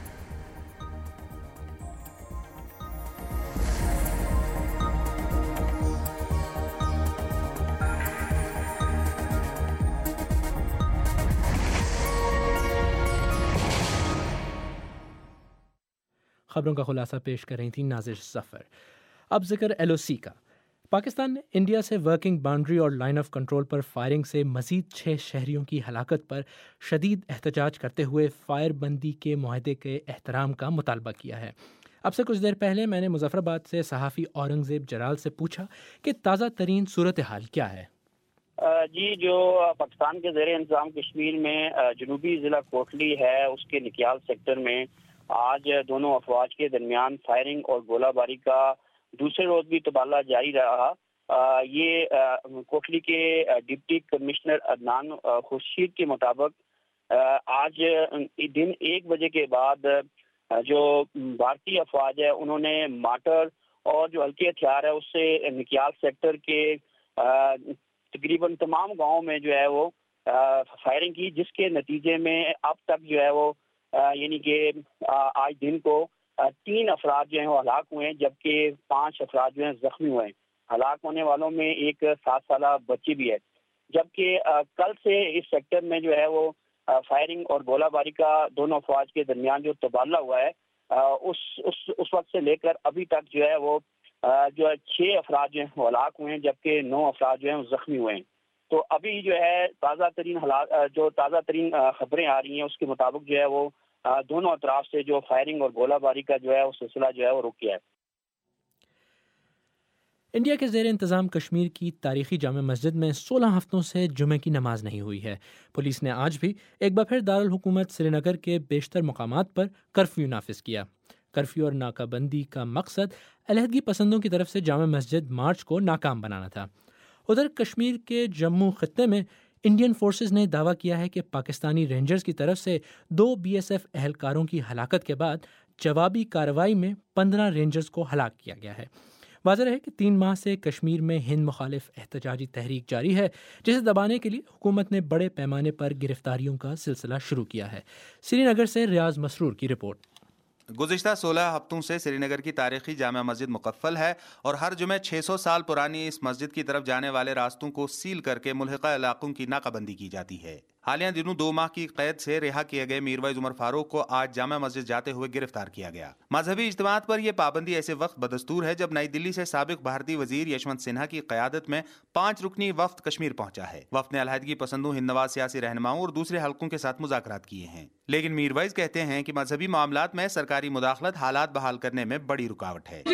خبروں کا خلاصہ پیش کر رہی تھی نازر ظفر۔ اب ذکر ایل او سی کا۔ پاکستان نے انڈیا سے ورکنگ باؤنڈری اور لائن آف کنٹرول پر فائرنگ سے مزید چھ شہریوں کی ہلاکت پر شدید احتجاج کرتے ہوئے فائر بندی کے معاہدے کے احترام کا مطالبہ کیا ہے۔ اب سے کچھ دیر پہلے میں نے مظفر آباد سے صحافی اورنگزیب جلال سے پوچھا کہ تازہ ترین صورتحال کیا ہے۔ جی، جو پاکستان کے زیر انتظام کشمیر میں جنوبی ضلع کوٹلی ہے، اس کے نکیال سیکٹر میں آج دونوں افواج کے درمیان فائرنگ اور گولہ باری کا دوسرے روز بھی تبادلہ جاری رہا۔ یہ کوٹلی کے ڈپٹی کمشنر عدنان خورشید کے مطابق آج دن ایک بجے کے بعد جو بھارتی افواج ہے انہوں نے مارٹر اور جو ہلکے ہتھیار ہے اس سے نکیال سیکٹر کے تقریباً تمام گاؤں میں جو ہے وہ فائرنگ کی، جس کے نتیجے میں اب تک جو ہے وہ یعنی کہ آج دن کو تین افراد جو ہیں وہ ہلاک ہوئے ہیں، جبکہ پانچ افراد جو ہیں زخمی ہوئے ہیں۔ ہلاک ہونے والوں میں ایک سات سالہ بچی بھی ہے، جبکہ کل سے اس سیکٹر میں جو ہے وہ فائرنگ اور گولہ باری کا دونوں افواج کے درمیان جو تبادلہ ہوا ہے اس اس اس وقت سے لے کر ابھی تک جو ہے وہ جو ہے چھ افراد جو ہیں وہ ہلاک ہوئے ہیں، جبکہ نو افراد جو ہیں وہ زخمی ہوئے ہیں۔ تو ابھی جو ہے تازہ ترین جو تازہ ترین خبریں آ رہی ہیں اس کے مطابق جو ہے وہ دونوں اطراف سے جو فائرنگ اور گولہ باری کا جو ہے وہ سلسلہ جو ہے وہ رک گیا ہے۔ انڈیا کے زیر انتظام کشمیر کی تاریخی جامع مسجد میں سولہ ہفتوں سے جمعے کی نماز نہیں ہوئی ہے۔ پولیس نے آج بھی ایک بار پھر دارالحکومت سری نگر کے بیشتر مقامات پر کرفیو نافذ کیا۔ کرفیو اور ناکہ بندی کا مقصد علیحدگی پسندوں کی طرف سے جامع مسجد مارچ کو ناکام بنانا تھا۔ ادھر کشمیر کے جموں خطے میں انڈین فورسز نے دعویٰ کیا ہے کہ پاکستانی رینجرز کی طرف سے دو بی ایس ایف اہلکاروں کی ہلاکت کے بعد جوابی کارروائی میں پندرہ رینجرز کو ہلاک کیا گیا ہے۔ واضح ہے کہ تین ماہ سے کشمیر میں ہند مخالف احتجاجی تحریک جاری ہے، جسے دبانے کے لیے حکومت نے بڑے پیمانے پر گرفتاریوں کا سلسلہ شروع کیا ہے۔ سری نگر سے ریاض مسرور کی رپورٹ۔ گزشتہ سولہ ہفتوں سے سری نگر کی تاریخی جامع مسجد مقفل ہے اور ہر جمعے چھ سو سال پرانی اس مسجد کی طرف جانے والے راستوں کو سیل کر کے ملحقہ علاقوں کی ناکہ بندی کی جاتی ہے۔ حالیہ دنوں دو ماہ کی قید سے رہا کیے گئے میرویز عمر فاروق کو آج جامع مسجد جاتے ہوئے گرفتار کیا گیا۔ مذہبی اجتماعات پر یہ پابندی ایسے وقت بدستور ہے جب نئی دلی سے سابق بھارتی وزیر یشونت سنہا کی قیادت میں پانچ رکنی وفد کشمیر پہنچا ہے۔ وفد نے علیحدگی پسندوں، ہند نواز سیاسی رہنماؤں اور دوسرے حلقوں کے ساتھ مذاکرات کیے ہیں، لیکن میرویز کہتے ہیں کہ مذہبی معاملات میں سرکاری مداخلت حالات بحال کرنے میں بڑی رکاوٹ ہے۔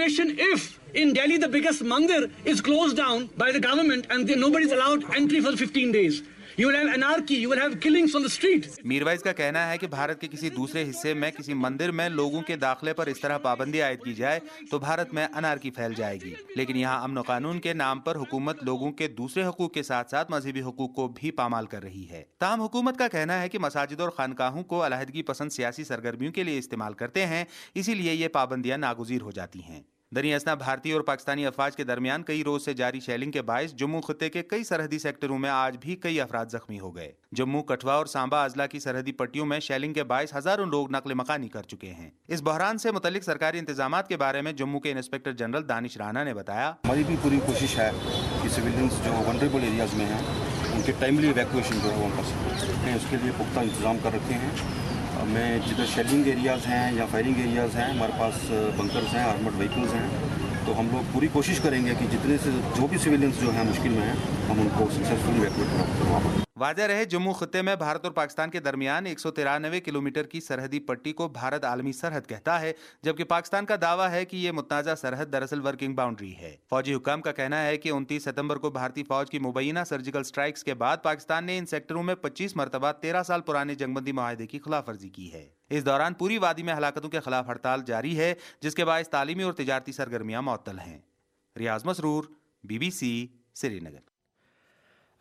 In Delhi, the biggest mandir is closed down by the government and nobody is allowed entry for fifteen days. You will have anarchy, you will have killings on the street. میرویز کا کہنا ہے کہ بھارت کے کسی دوسرے حصے میں کسی مندر میں لوگوں کے داخلے پر اس طرح پابندی عائد کی جائے تو بھارت میں انارکی پھیل جائے گی، لیکن یہاں امن و قانون کے نام پر حکومت لوگوں کے دوسرے حقوق کے ساتھ ساتھ مذہبی حقوق کو بھی پامال کر رہی ہے۔ تاہم حکومت کا کہنا ہے کہ مساجد اور خانقاہوں کو علیحدگی پسند سیاسی سرگرمیوں کے لیے استعمال کرتے ہیں، اسی لیے یہ پابندیاں ناگزیر ہو جاتی ہیں۔ دریں اثنا بھارتی اور پاکستانی افواج کے درمیان کئی روز سے جاری شیلنگ کے باعث جموں خطے کے کئی سرحدی سیکٹروں میں آج بھی کئی افراد زخمی ہو گئے۔ جموں، کٹھوا اور سانبا اضلاع کی سرحدی پٹیوں میں شیلنگ کے باعث ہزاروں لوگ نقل مکانی کر چکے ہیں۔ اس بحران سے متعلق سرکاری انتظامات کے بارے میں جموں کے انسپکٹر جنرل دانش رانا نے بتایا، ہماری بھی پوری کوشش ہے کہ سویلینس جو ونریبل ایریاز میں ہیں ان کے ٹائملی ایویکویشن جو ہے وہ ہم کر سکتے ہیں۔ اس کے لیے پختہ انتظام کر رکھے ہیں۔ میں جدھر شیلنگ ایریاز ہیں یا فائرنگ ایریاز ہیں ہمارے پاس بنکرز ہیں، آرمڈ وہیکلز ہیں، تو ہم لوگ پوری کوشش کریں گے کہ جتنے سے جو بھی سویلینس جو ہیں مشکل میں ہیں ہم ان کو سکسیسفلی ایویکویٹ کروا پائیں۔ واضح رہے جموں خطے میں بھارت اور پاکستان کے درمیان ایک سو ترانوے کلومیٹر کی سرحدی پٹی کو بھارت عالمی سرحد کہتا ہے، جبکہ پاکستان کا دعویٰ ہے کہ یہ متنازع سرحد دراصل ورکنگ باؤنڈری ہے۔ فوجی حکام کا کہنا ہے کہ انتیس ستمبر کو بھارتی فوج کی مبینہ سرجیکل سٹرائکس کے بعد پاکستان نے ان سیکٹروں میں پچیس مرتبہ تیرہ سال پرانے جنگ بندی معاہدے کی خلاف ورزی کی ہے۔ اس دوران پوری وادی میں ہلاکتوں کے خلاف ہڑتال جاری ہے، جس کے باعث تعلیمی اور تجارتی سرگرمیاں معطل ہیں۔ Riaz Masroor, B B C, Srinagar.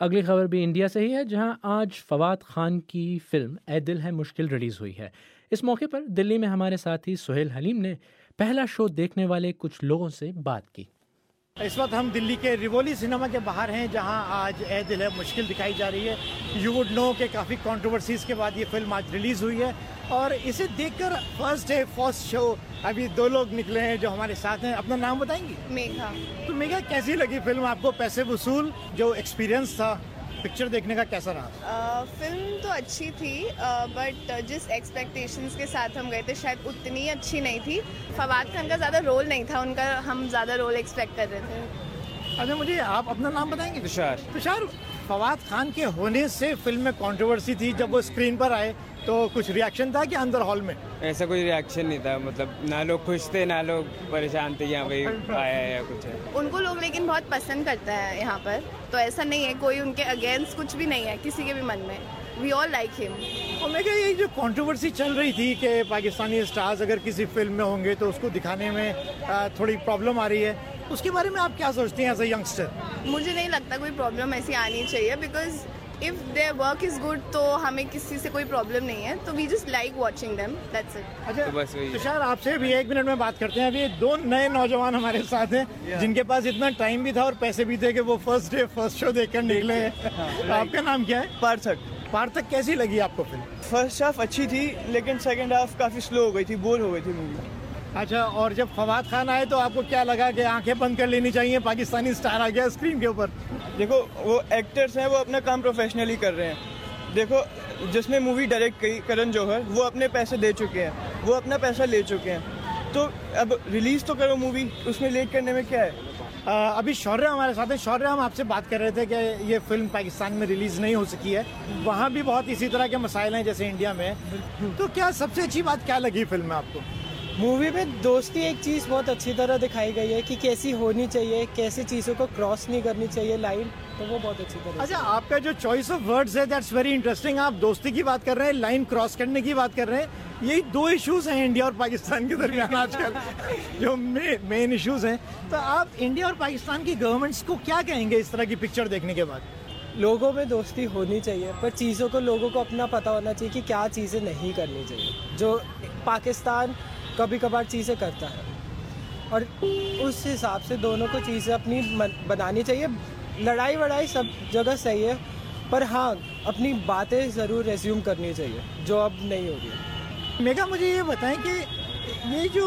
اگلی خبر بھی انڈیا سے ہی ہے، جہاں آج فواد خان کی فلم اے دل ہے مشکل ریلیز ہوئی ہے۔ اس موقع پر دلی میں ہمارے ساتھی سہیل حلیم نے پہلا شو دیکھنے والے کچھ لوگوں سے بات کی۔ اس وقت ہم دلی کے ریوولی سنیما کے باہر ہیں، جہاں آج اے دل ہے مشکل دکھائی جا رہی ہے۔ یو وڈ نو کہ کافی کنٹروورسیز کے بعد یہ فلم آج ریلیز ہوئی ہے، اور اسے دیکھ کر فرسٹ ڈے فرسٹ شو ابھی دو لوگ نکلے ہیں جو ہمارے ساتھ ہیں۔ اپنا نام بتائیں گی؟ میگھا۔ تو میگھا، کیسی لگی فلم آپ کو؟ پیسے وصول جو ایکسپیرینس تھا پکچر دیکھنے کا کیسا رہا؟ فلم تو اچھی تھی، بٹ جس ایکسپیکٹیشنز کے ساتھ ہم گئے تھے شاید اتنی اچھی نہیں تھی۔ فواد خان کا زیادہ رول نہیں تھا ان کا، ہم زیادہ رول ایکسپیکٹ کر رہے تھے۔ اچھا، مجھے آپ اپنا نام بتائیں گے؟ تشار۔ تشار، فواد خان کے ہونے سے فلم میں کنٹروورسی تھی، جب وہ اسکرین پر آئے تو کچھ ریاکشن تھا کہ اندر ہال میں؟ ایسا کوئی ریاکشن نہیں تھا، مطلب نہ لوگ خوش تھے نہ لوگ پریشان تھے کہ یہاں پہ آیا ہے یا کچھ ہے۔ ان کو لوگ لیکن بہت پسند کرتا ہے یہاں پر، تو ایسا نہیں ہے کوئی ان کے اگینسٹ کچھ بھی نہیں ہے کسی کے بھی من میں۔ وی آل لائک ہم۔ اور میں کہا یہ جو کنٹروورسی چل رہی تھی کہ پاکستانی اسٹارز اگر کسی فلم میں ہوں گے تو اس کو دکھانے میں تھوڑی پرابلم آ رہی ہے، اس کے بارے میں آپ کیا سوچتے ہیں ایز اے ینگسٹر؟ مجھے نہیں لگتا کوئی پرابلم ایسی آنی چاہیے، because if their work is good تو ہمیں کسی سے کوئی پرابلم نہیں ہے، تو we just like watching them, that's it۔ اچھا تشار، آپ سے بھی ایک منٹ میں بات کرتے ہیں۔ ابھی دو نئے نوجوان ہمارے ساتھ ہیں جن کے پاس اتنا ٹائم بھی تھا اور پیسے بھی تھے کہ وہ فرسٹ ڈے فرسٹ شو دیکھ کر نکلے ہیں۔ آپ کا نام کیا ہے؟ پارتھک۔ پارتھک، کیسی لگی آپ کو فلم؟ فرسٹ ہاف اچھی تھی لیکن سیکنڈ ہاف کافی سلو ہو گئی تھی، بور ہو گئی تھی مووی۔ اچھا، اور جب فواد خان آئے تو آپ کو کیا لگا کہ آنکھیں بند کر لینی چاہیے، پاکستانی اسٹار آ گیا اسکرین کے اوپر؟ دیکھو وہ ایکٹرز ہیں، وہ اپنا کام پروفیشنلی کر رہے ہیں۔ دیکھو جس نے مووی ڈائریکٹ کی کرن جوہر، وہ اپنے پیسے دے چکے ہیں، وہ اپنا پیسہ لے چکے ہیں، تو اب ریلیز تو کرو مووی، اس میں لیٹ کرنے میں کیا ہے؟ ابھی شوریہ ہمارے ساتھ ہے۔ شوریہ، ہم آپ سے بات کر رہے تھے کہ یہ فلم پاکستان میں ریلیز نہیں ہو سکی ہے، وہاں بھی بہت اسی طرح کے مسائل ہیں جیسے انڈیا میں، تو کیا سب سے اچھی بات کیا لگی فلم میں آپ کو؟ مووی میں دوستی ایک چیز بہت اچھی طرح دکھائی گئی ہے کہ کیسی ہونی چاہیے، کیسی چیزوں کو کراس نہیں کرنی چاہیے لائن، تو وہ بہت اچھی طرح۔ اچھا، آپ کا جو چوائس آف ورڈز ہے دیٹس ویری انٹرسٹنگ۔ آپ دوستی کی بات کر رہے ہیں، لائن کراس کرنے کی بات کر رہے ہیں، یہی دو ایشوز ہیں انڈیا اور پاکستان کے درمیان آج کل جو مین ایشوز ہیں۔ تو آپ انڈیا اور پاکستان کی گورنمنٹس کو کیا کہیں گے اس طرح کی پکچر دیکھنے کے بعد؟ لوگوں میں دوستی ہونی چاہیے، پر چیزوں کو لوگوں کو اپنا پتہ ہونا چاہیے کہ کیا چیزیں نہیں کرنی چاہیے، جو پاکستان کبھی کبھار چیزیں کرتا ہے، اور اس حساب سے دونوں کو چیزیں اپنی بنانی چاہیے۔ لڑائی وڑائی سب جگہ صحیح ہے، پر ہاں اپنی باتیں ضرور ریزیوم کرنی چاہیے جو اب نہیں ہو رہی۔ میگا، مجھے یہ بتائیں کہ یہ جو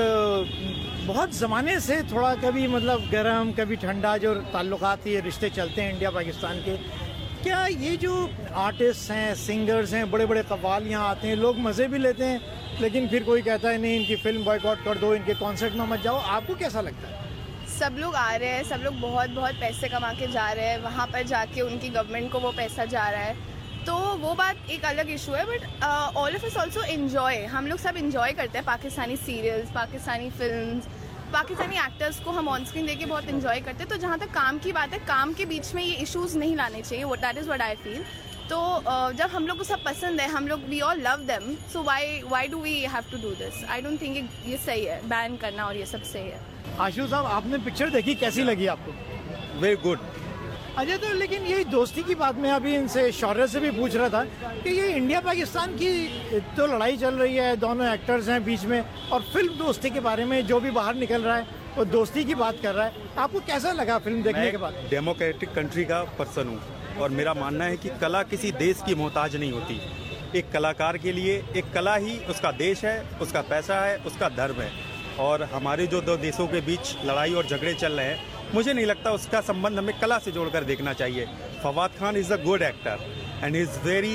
بہت زمانے سے تھوڑا کبھی مطلب گرم کبھی ٹھنڈا جو تعلقات، یہ رشتے چلتے ہیں انڈیا پاکستان کے، کیا یہ جو آرٹسٹ ہیں، سنگرز ہیں، بڑے بڑے قوال یہاں آتے ہیں، لوگ مزے بھی لیتے ہیں لیکن پھر کوئی کہتا ہے نہیں ان کی فلم بائیکاٹ کر دو، ان کے کانسرٹ میں مت جاؤ، آپ کو کیسا لگتا ہے؟ سب لوگ آ رہے ہیں، سب لوگ بہت بہت پیسے کما کے جا رہے ہیں، وہاں پر جا کے ان کی گورنمنٹ کو وہ پیسہ جا رہا ہے، تو وہ بات ایک الگ ایشو ہے، but all of us also enjoy, ہم لوگ سب انجوائے کرتے ہیں Pakistani serials, Pakistani films, Pakistani actors کو ہم آن اسکرین دیکھ کے بہت انجوائے کرتے ہیں۔ تو جہاں تک کام کی بات ہے، کام کے بیچ میں یہ ایشوز نہیں لانے چاہیے، وہ دیٹ از واٹ آئی فیل۔ تو جب ہم لوگ کو سب پسند ہے، ہم لوگ we all love them, so why why do we have to do this? I don't think یہ صحیح ہے، بین کرنا اور یہ سب صحیح ہے۔ آشو صاحب، آپ نے پکچر دیکھی، کیسی لگی آپ کو؟ Very good. اچھا، تو لیکن یہ دوستی کی بات میں ابھی ان سے شوریہ سے بھی پوچھ رہا تھا کہ یہ انڈیا پاکستان کی تو لڑائی چل رہی ہے، دونوں ایکٹرز ہیں بیچ میں، اور فلم دوستی کے بارے میں جو بھی باہر نکل رہا ہے وہ دوستی کی بات کر رہا ہے، آپ کو کیسا لگا فلم دیکھنے کے بعد؟ ڈیموکریٹک کنٹری کا پرسن ہوں اور میرا ماننا ہے کہ کلا کسی دیش کی محتاج نہیں ہوتی۔ ایک کلاکار کے لیے ایک کلا ہی اس کا دیش ہے، اس کا پیسہ ہے، اس کا دھرم ہے، اور ہمارے جو دو دیشوں کے بیچ لڑائی اور جھگڑے چل رہے ہیں، مجھے نہیں لگتا اس کا سمبند ہمیں کلا سے جوڑ کر دیکھنا چاہیے۔ Fawad Khan is a good actor and is very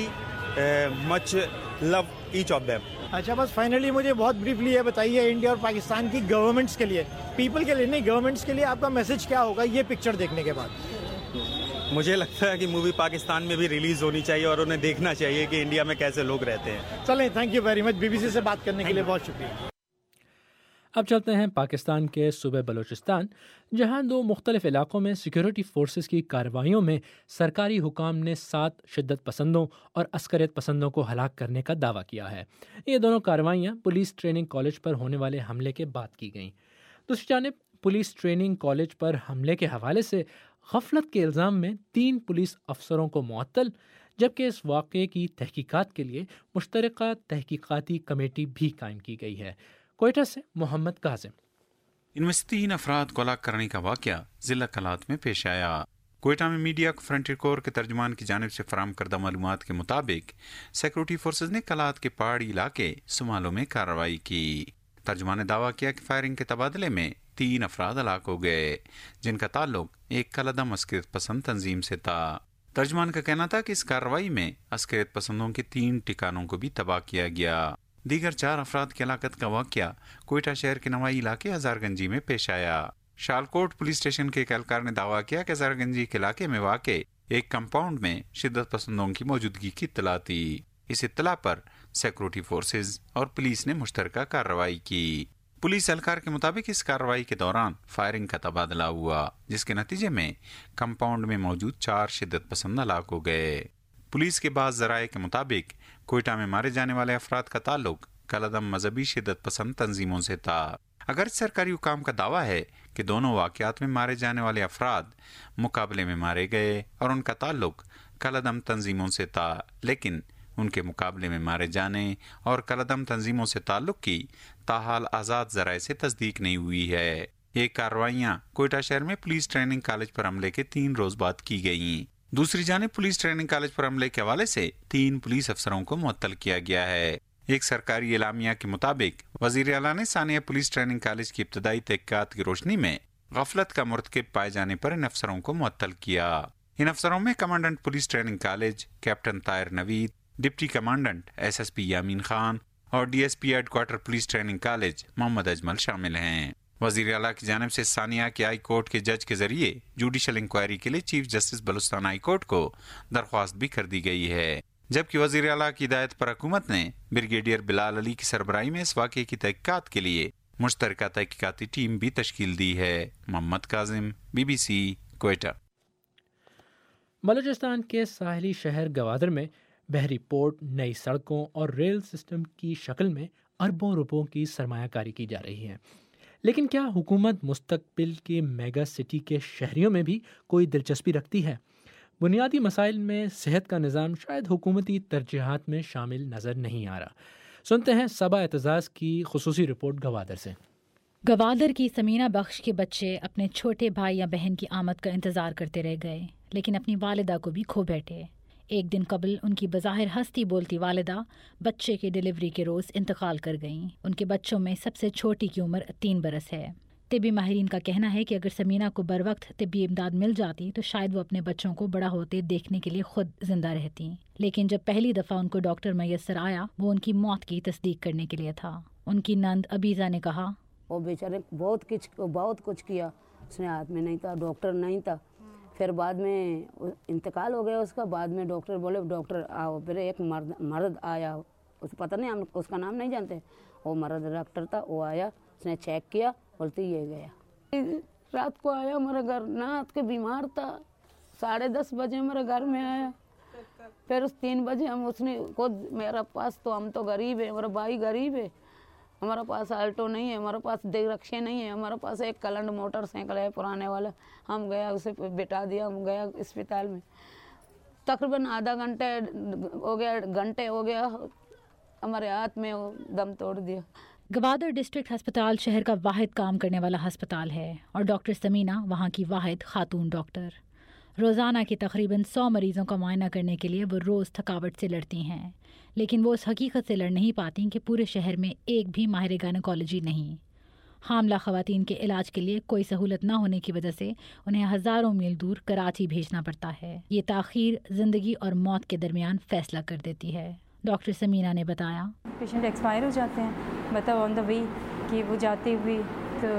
much love each of them. اچھا، بس فائنلی مجھے بہت بریفلی یہ بتائیے، انڈیا اور پاکستان کی گورنمنٹس کے لیے، پیپل کے لیے نہیں، گورنمنٹس کے لیے آپ کا میسج کیا ہوگا یہ پکچر دیکھنے کے بعد؟ مجھے لگتا ہے کہ مووی پاکستان میں بھی ریلیز ہونی چاہیے اور انہیں دیکھنا چاہیے کہ انڈیا میں کیسے لوگ رہتے ہیں۔ چلیں، thank you very much, B B C سے بات کرنے کے لیے بہت شکریہ۔ اب چلتے ہیں پاکستان کے صوبے بلوچستان، جہاں دو مختلف علاقوں میں سیکیورٹی فورسز کی کارروائیوں میں سرکاری حکام نے سات شدت پسندوں اور عسکریت پسندوں کو ہلاک کرنے کا دعویٰ کیا ہے۔ یہ دونوں کارروائیاں پولیس ٹریننگ کالج پر ہونے والے حملے کے بعد کی گئیں۔ دوسری جانب پولیس ٹریننگ کالج پر حملے کے حوالے سے غفلت کے الزام میں تین پولیس افسروں کو معطل، جبکہ اس واقعے کی تحقیقات کے لیے مشترکہ تحقیقاتی کمیٹی بھی قائم کی گئی ہے۔ کوئٹہ سے محمد کاظم۔ ان میں سے تین افراد کو ہلاک کرنے کا واقعہ ضلع کلات میں پیش آیا۔ کوئٹہ میں میڈیا کو فرنٹیر کور کے ترجمان کی جانب سے فراہم کردہ معلومات کے مطابق سیکورٹی فورسز نے کلات کے پہاڑی علاقے سمالوں میں کارروائی کی۔ ترجمان نے دعویٰ کیا کہ فائرنگ کے تبادلے میں تین افراد ہلاک ہو گئے، جن کا تعلق ایک کالعدم عسکریت پسند تنظیم سے تھا۔ ترجمان کا کہنا تھا کہ اس کارروائی میں عسکریت پسندوں کے تین ٹھکانوں کو بھی تباہ کیا گیا۔ دیگر چار افراد کی ہلاکت کا واقعہ کوئٹہ شہر کے نوائی علاقے ہزار گنجی میں پیش آیا۔ شالکوٹ پولیس اسٹیشن کے ایک اہلکار نے دعویٰ کیا کہ ہزار گنجی کے علاقے میں واقع ایک کمپاؤنڈ میں شدت پسندوں کی موجودگی کی اطلاع تھی۔ اس اطلاع پر سیکورٹی فورسز اور پولیس نے مشترکہ کارروائی کی۔ پولیس اہلکار کے مطابق اس کارروائی کے دوران فائرنگ کا تبادلہ ہوا، جس کے نتیجے میں کمپاؤنڈ میں موجود چار شدت پسند ہلاک ہو گئے۔ پولیس کے بعض ذرائع کے مطابق کوئٹہ میں مارے جانے والے افراد کا تعلق کالعدم مذہبی شدت پسند تنظیموں سے تھا۔ اگر سرکاری حکام کا دعویٰ ہے کہ دونوں واقعات میں مارے جانے والے افراد مقابلے میں مارے گئے اور ان کا تعلق کالعدم تنظیموں سے تھا، لیکن ان کے مقابلے میں مارے جانے اور کالعدم تنظیموں سے تعلق کی تاحال آزاد ذرائع سے تصدیق نہیں ہوئی ہے۔ یہ کارروائیاں کوئٹہ شہر میں پولیس ٹریننگ کالج پر حملے کے تین روز بعد کی گئیں۔ دوسری جانب پولیس ٹریننگ کالج پر حملے کے حوالے سے تین پولیس افسروں کو معطل کیا گیا ہے۔ ایک سرکاری اعلامیہ کے مطابق وزیر اعلیٰ نے ثانیہ پولیس ٹریننگ کالج کی ابتدائی تحقیقات کی روشنی میں غفلت کا مرتکب پائے جانے پر ان افسروں کو معطل کیا۔ ان افسروں میں commandant police training college captain Tahir Naveed, deputy commandant S S P Yamin Khan اور D S P headquarter police training college Muhammad Ajmal شامل ہیں۔ وزیر اعلیٰ کی جانب سے ثانیہ کے ہائی کورٹ کے جج کے ذریعے جوڈیشل انکوائری کے لیے chief justice Balochistan high court کو درخواست بھی کر دی گئی ہے، جبکہ وزیر اعلیٰ کی ہدایت پر حکومت نے بریگیڈیئر بلال علی کی سربراہی میں اس واقعے کی تحقیقات کے لیے مشترکہ تحقیقاتی ٹیم بھی تشکیل دی ہے۔ Muhammad Kazim, B B C, Quetta. Balochistan کے ساحلی شہر گوادر میں بحری پورٹ، نئی سڑکوں اور ریل سسٹم کی شکل میں اربوں روپوں کی سرمایہ کاری کی جا رہی ہے، لیکن کیا حکومت مستقبل کے میگا سٹی کے شہریوں میں بھی کوئی دلچسپی رکھتی ہے؟ بنیادی مسائل میں صحت کا نظام شاید حکومتی ترجیحات میں شامل نظر نہیں آ رہا۔ سنتے ہیں صبا اعتزاز کی خصوصی رپورٹ گوادر سے۔ گوادر کی سمینہ بخش کے بچے اپنے چھوٹے بھائی یا بہن کی آمد کا انتظار کرتے رہ گئے، لیکن اپنی والدہ کو بھی کھو بیٹھے۔ ایک دن قبل ان کی بظاہر ہستی بولتی والدہ بچے کے ڈیلیوری کے روز انتقال کر گئیں۔ ان کے بچوں میں سب سے چھوٹی کی عمر تین برس ہے۔ طبی ماہرین کا کہنا ہے کہ اگر سمینہ کو بروقت طبی امداد مل جاتی تو شاید وہ اپنے بچوں کو بڑا ہوتے دیکھنے کے لیے خود زندہ رہتی، لیکن جب پہلی دفعہ ان کو ڈاکٹر میسر آیا وہ ان کی موت کی تصدیق کرنے کے لیے تھا۔ ان کی نند عبیزہ نے کہا، وہ بیچارے بہت کچھ بہت کچھ کیا، اس نے ہاتھ میں نہیں تھا، ڈاکٹر نہیں تھا، پھر بعد میں انتقال ہو گیا اس کا۔ بعد میں ڈاکٹر بولے ڈاکٹر آؤ، پھر ایک مرد مرد آیا، اس پتہ نہیں ہم اس کا نام نہیں جانتے، وہ مرد ڈاکٹر تھا، وہ آیا، اس نے چیک کیا، بولتے یہ گیا۔ رات کو آیا ہمارے گھر، نات کے بیمار تھا، ساڑھے دس بجے ہمارے گھر میں آیا، پھر اس تین بجے ہم اس نے خود میرا پاس تو ہم تو غریب ہے، ہمارا بھائی غریب ہے، ہمارا پاس آلٹو نہیں ہے، ہمارا پاس دیگ رکشے نہیں ہے، ہمارا پاس ایک کلنڈ موٹر سائیکل ہے پرانے والا، ہم گیا اسے بٹا دیا، ہم گیا اسپتال میں، تقریباً آدھا گھنٹے ہو گیا گھنٹے ہو گیا ہمارے ہاتھ میں وہ دم توڑ دیا۔ گوادر ڈسٹرکٹ ہسپتال شہر کا واحد کام کرنے والا ہسپتال ہے اور ڈاکٹر سمینہ وہاں کی واحد خاتون ڈاکٹر۔ روزانہ کے تقریباً سو مریضوں کا معائنہ کرنے کے لیے وہ روز تھکاوٹ سے لڑتی ہیں، لیکن وہ اس حقیقت سے لڑ نہیں پاتی کہ پورے شہر میں ایک بھی ماہر گائنیکالوجی نہیں۔ حاملہ خواتین کے علاج کے لیے کوئی سہولت نہ ہونے کی وجہ سے انہیں ہزاروں میل دور کراچی بھیجنا پڑتا ہے۔ یہ تاخیر زندگی اور موت کے درمیان فیصلہ کر دیتی ہے۔ ڈاکٹر سمینہ نے بتایا، پیشنٹ ایکسپائر ہو جاتے ہیں، مطلب آن دا وے کہ وہ جاتے ہوئے تو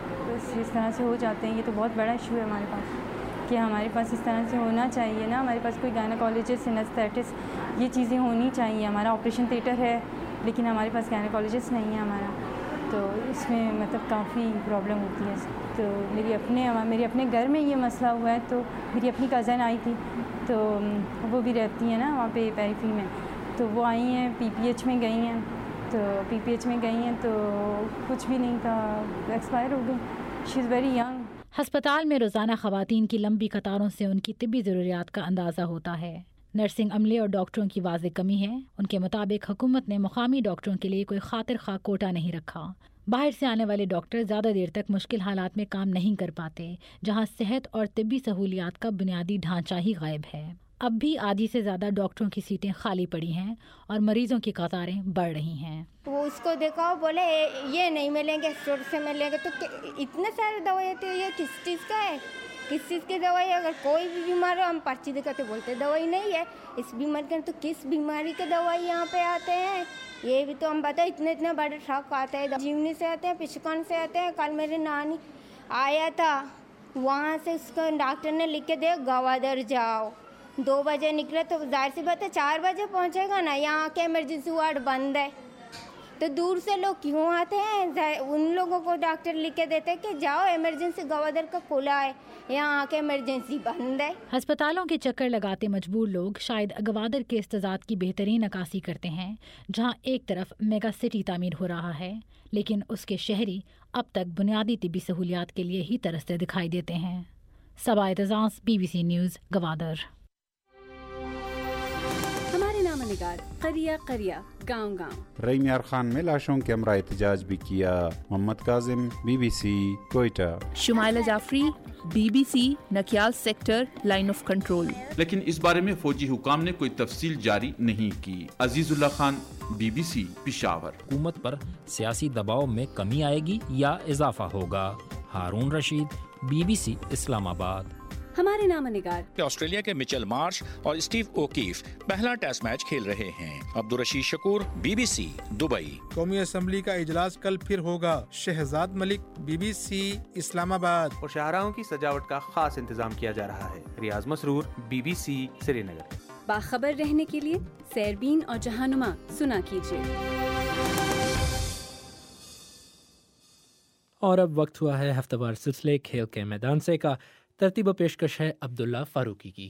اس طرح سے ہو جاتے ہیں۔ یہ تو بہت بڑا ایشو ہے ہمارے پاس کہ ہمارے پاس اس طرح سے ہونا چاہیے نا، ہمارے پاس کوئی گائنیکالوجسٹ، انستھیٹسٹ، یہ چیزیں ہونی چاہیے۔ ہمارا آپریشن تھیٹر ہے لیکن ہمارے پاس گائنیکالوجسٹ نہیں ہے ہمارا، تو اس میں مطلب کافی پرابلم ہوتی ہے۔ تو میری اپنے میرے اپنے گھر میں یہ مسئلہ ہوا ہے، تو میری اپنی کزن آئی تھی، تو وہ بھی رہتی ہیں نا وہاں پہ پیریفری میں، تو وہ آئی ہیں، پی پی ایچ میں گئی ہیں، تو پی پی ایچ میں گئی ہیں تو کچھ بھی نہیں تھا، ایکسپائر ہو گئی۔ She is very young. ہسپتال میں روزانہ خواتین کی لمبی قطاروں سے ان کی طبی ضروریات کا اندازہ ہوتا ہے۔ نرسنگ عملے اور ڈاکٹروں کی واضح کمی ہے۔ ان کے مطابق حکومت نے مقامی ڈاکٹروں کے لیے کوئی خاطر خواہ کوٹا نہیں رکھا۔ باہر سے آنے والے ڈاکٹر زیادہ دیر تک مشکل حالات میں کام نہیں کر پاتے، جہاں صحت اور طبی سہولیات کا بنیادی ڈھانچہ ہی غائب ہے۔ اب بھی آدھی سے زیادہ ڈاکٹروں کی سیٹیں خالی پڑی ہیں اور مریضوں کی قطاریں بڑھ رہی ہیں۔ وہ اس کو دیکھا بولے یہ نہیں ملیں گے، اسٹور سے ملیں گے، تو اتنے سارے دوائی تھے، یہ کس چیز کا ہے، کس چیز کی دوائی ہے؟ اگر کوئی بھی بیمار ہو ہم پرچی دکھاتے بولتے دوائی نہیں ہے اس بیماری کے، تو کس بیماری کے دوائی یہاں پہ آتے ہیں؟ یہ بھی تو ہم بتائیں، اتنے اتنے بڑے ٹرک آتے ہیں، جیونی سے آتے ہیں، پشکن سے آتے ہیں۔ کل میری نانی آیا تھا وہاں سے، اس کو ڈاکٹر نے لکھ کے دیا گوادر جاؤ، دو بجے نکلے تو ظاہر سی بات ہے چار بجے پہنچے گا نا، یہاں کے ایمرجنسی وارڈ بند ہے، تو دور سے لوگ کیوں آتے ہیں؟ ان لوگوں کو ڈاکٹر لکھ کے دیتے کہ جاؤ ایمرجنسی گوادر کا کھلا ہے، یہاں کے ایمرجنسی بند ہے۔ ہسپتالوں کے چکر لگاتے مجبور لوگ شاید گوادر کے استضاعت کی بہترین عکاسی کرتے ہیں، جہاں ایک طرف میگا سٹی تعمیر ہو رہا ہے لیکن اس کے شہری اب تک بنیادی طبی سہولیات کے لیے ہی ترستے دکھائی دیتے ہیں۔ Saba Aitzaz, B B C news, Gwadar. ہمارے نام نگار قریہ قریہ گاؤں گاؤں۔ رئی میار خان میں لاشوں کے ہمراہ احتجاج بھی کیا۔ Muhammad Kazim, B B C, Quetta. Shumaila Jafri, B B C, Nakyal sector, line of control. لیکن اس بارے میں فوجی حکام نے کوئی تفصیل جاری نہیں کی۔ عزیز اللہ Khan, B B C, Peshawar. حکومت پر سیاسی دباؤ میں کمی آئے گی یا اضافہ ہوگا؟ Haroon Rasheed, B B C, Islamabad. ہمارے نام نگار کہ آسٹریلیا کے مچل مارش اور اسٹیو اوکیف پہلا ٹیسٹ میچ کھیل رہے ہیں۔ Abdul Rasheed Shakoor, B B C, Dubai. قومی اسمبلی کا اجلاس کل پھر ہوگا۔ Shahzad Malik, B B C, Islamabad. اور شاہراہوں کی سجاوٹ کا خاص انتظام کیا جا رہا ہے۔ Riaz Masroor, B B C, Srinagar. باخبر رہنے کے لیے سیربین اور جہانما سنا کیجیے۔ اور اب وقت ہوا ہے ہفتہ وار سلسلے کھیل کے میدان سے کا۔ ترتیب و پیشکش ہے عبداللہ فاروقی کی۔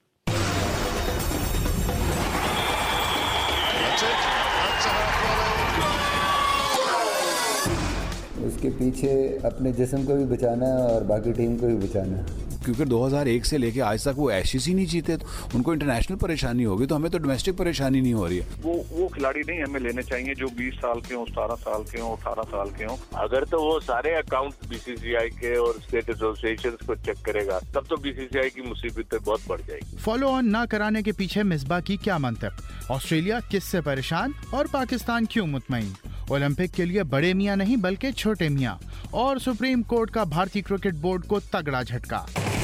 اس کے پیچھے اپنے جسم کو بھی بچانا ہے اور باقی ٹیم کو بھی بچانا ہے، کیونکہ دو ہزار ایک سے لے کے آج تک وہ ایشیز ہی نہیں جیتے، تو ان کو انٹرنیشنل پریشانی ہوگی، تو ہمیں تو ڈومیسٹک پریشانی نہیں ہو رہی ہے۔ وہ وہ کھلاڑی نہیں ہمیں لینے چاہیے جو بیس سال کے ہوں، ستارہ سال کے ہوں، اٹھارہ سال کے ہوں۔ اگر تو وہ سارے account be C C I کے اور اسٹیٹ ایسوسیشن کو چیک کرے گا، تب تو بی سی سی آئی کی مصیبتیں بہت بڑھ جائے گی۔ فالو آن نہ کرانے کے پیچھے مصباح کی کیا منطق؟ آسٹریلیا کس سے پریشان اور پاکستان کیوں مطمئن؟ اولمپک کے لیے بڑے میاں نہیں بلکہ چھوٹے میاں، اور سپریم کورٹ کا بھارتی کرکٹ بورڈ کو تگڑا جھٹکا۔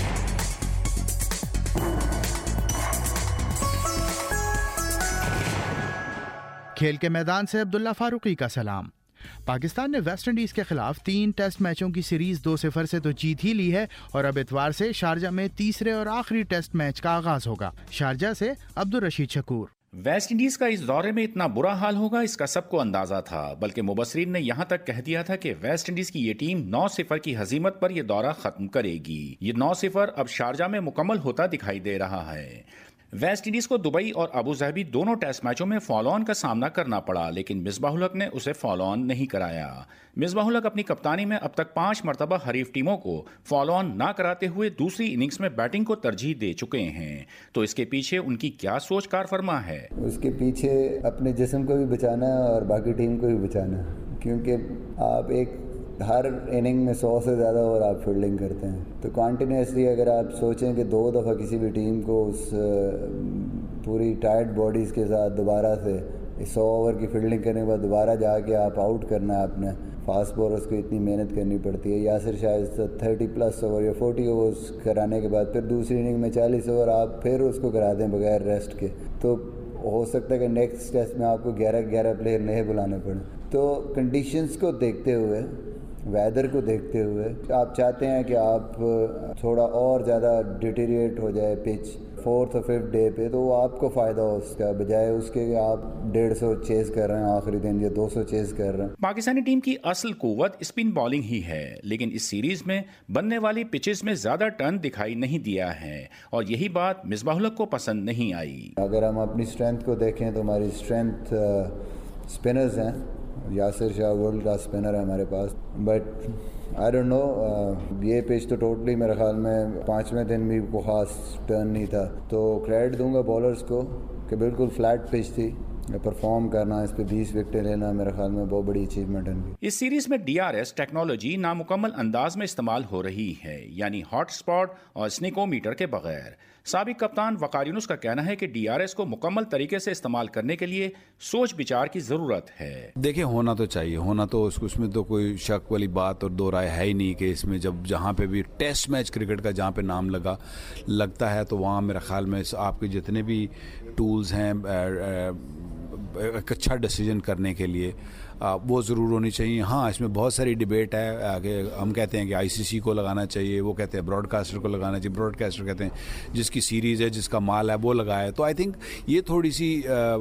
کھیل کے میدان سے عبداللہ فاروقی کا سلام۔ پاکستان نے ویسٹ انڈیز کے خلاف تین ٹیسٹ میچوں کی سیریز دو صفر سے تو جیت ہی لی ہے، اور اب اتوار سے شارجہ میں تیسرے اور آخری ٹیسٹ میچ کا آغاز ہوگا۔ شارجہ سے عبدالرشید شکور۔ ویسٹ انڈیز کا اس دورے میں اتنا برا حال ہوگا اس کا سب کو اندازہ تھا، بلکہ مبصرین نے یہاں تک کہہ دیا تھا کہ ویسٹ انڈیز کی یہ ٹیم نو صفر کی ہزیمت پر یہ دورہ ختم کرے گی۔ یہ نو صفر اب شارجہ میں مکمل ہوتا دکھائی دے رہا ہے۔ ویسٹ انڈیز کو دبئی اور ابو ظہبی دونوں ٹیسٹ میچوں میں فالو آن کا سامنا کرنا پڑا، لیکن مصباح الحق نے اسے فالو آن نہیں کرایا۔ مصباح الحق اپنی کپتانی میں اب تک پانچ مرتبہ حریف ٹیموں کو فالو آن نہ کراتے ہوئے دوسری اننگز میں بیٹنگ کو ترجیح دے چکے ہیں، تو اس کے پیچھے ان کی کیا سوچ کار فرما ہے؟ اس کے پیچھے اپنے جسم کو بھی بچانا ہے اور باقی ٹیم کو بھی بچانا ہے، کیونکہ آپ ایک ہر اننگ میں سو سے زیادہ اور آپ فیلڈنگ کرتے ہیں، تو کنٹینیوسلی اگر آپ سوچیں کہ دو دفعہ کسی بھی ٹیم کو اس پوری ٹائرڈ باڈیز کے ساتھ دوبارہ سے سو اوور کی فیلڈنگ کرنے کے بعد دوبارہ جا کے آپ آؤٹ کرنا ہے اپنے فاسٹ بولرز کو، اتنی محنت کرنی پڑتی ہے۔ یاسر شاید تھرٹی پلس اوور یا فورٹی اوورز کرانے کے بعد پھر دوسری اننگ میں چالیس اوور آپ پھر اس کو کرا دیں بغیر ریسٹ کے، تو ہو سکتا ہے کہ نیکسٹ ٹیسٹ میں آپ کو گیارہ گیارہ پلیئر نئے بلانے پڑیں۔ تو کنڈیشنز کو دیکھتے ہوئے، ویدر کو دیکھتے ہوئے آپ چاہتے ہیں کہ آپ تھوڑا اور زیادہ ڈیٹیریٹ ہو جائے پچ فورتھ اور ففتھ ڈے پہ، تو وہ آپ کو فائدہ ہو اس کا، بجائے اس کے کہ آپ ڈیڑھ سو چیز کر رہے ہیں آخری دن یا دو سو چیز کر رہے ہیں۔ پاکستانی ٹیم کی اصل قوت اسپن بالنگ ہی ہے، لیکن اس سیریز میں بننے والی پچز میں زیادہ ٹرن دکھائی نہیں دیا ہے، اور یہی بات مصباح الحق کو پسند نہیں آئی۔ اگر ہم اپنی اسٹرینتھ کو دیکھیں تو ہماری اسٹرینتھ اسپنرز ہیں، یاسر شاہ ورلڈ کا اسپنر ہے ہمارے پاس, بٹ آئی ڈونٹ نو, یہ پچ تو ٹوٹلی میرے خیال میں پانچویں دن بھی کوئی خاص ٹرن نہیں تھا, تو کریڈٹ دوں گا بولرز کو کہ بالکل فلیٹ پچ تھی, پرفارم کرنا, اس پہ بیس وکٹیں لینا میرے خیال میں بہت بڑی اچیومنٹ ہے. اس سیریز میں ڈی آر ایس ٹیکنالوجی نامکمل انداز میں استعمال ہو رہی ہے, یعنی ہاٹ اسپاٹ اور سنیکو میٹر کے بغیر. سابق کپتان وقار یونس کا کہنا ہے کہ ڈی آر ایس کو مکمل طریقے سے استعمال کرنے کے لیے سوچ بچار کی ضرورت ہے. دیکھیں ہونا تو چاہیے, ہونا تو اس میں تو کوئی شک والی بات اور دو رائے ہے ہی نہیں کہ اس میں جب جہاں پہ بھی ٹیسٹ میچ کرکٹ کا جہاں پہ نام لگا لگتا ہے تو وہاں میرے خیال میں آپ کے جتنے بھی ٹولز ہیں ایک اچھا ڈیسیجن کرنے کے لیے وہ ضرور ہونی چاہیے. ہاں اس میں بہت ساری ڈبیٹ ہے کہ ہم کہتے ہیں کہ آئی سی سی کو لگانا چاہیے, وہ کہتے ہیں براڈ کاسٹر کو لگانا چاہیے, براڈ کاسٹر کہتے ہیں جس کی سیریز ہے جس کا مال ہے وہ لگائے. تو آئی تھنک یہ تھوڑی سی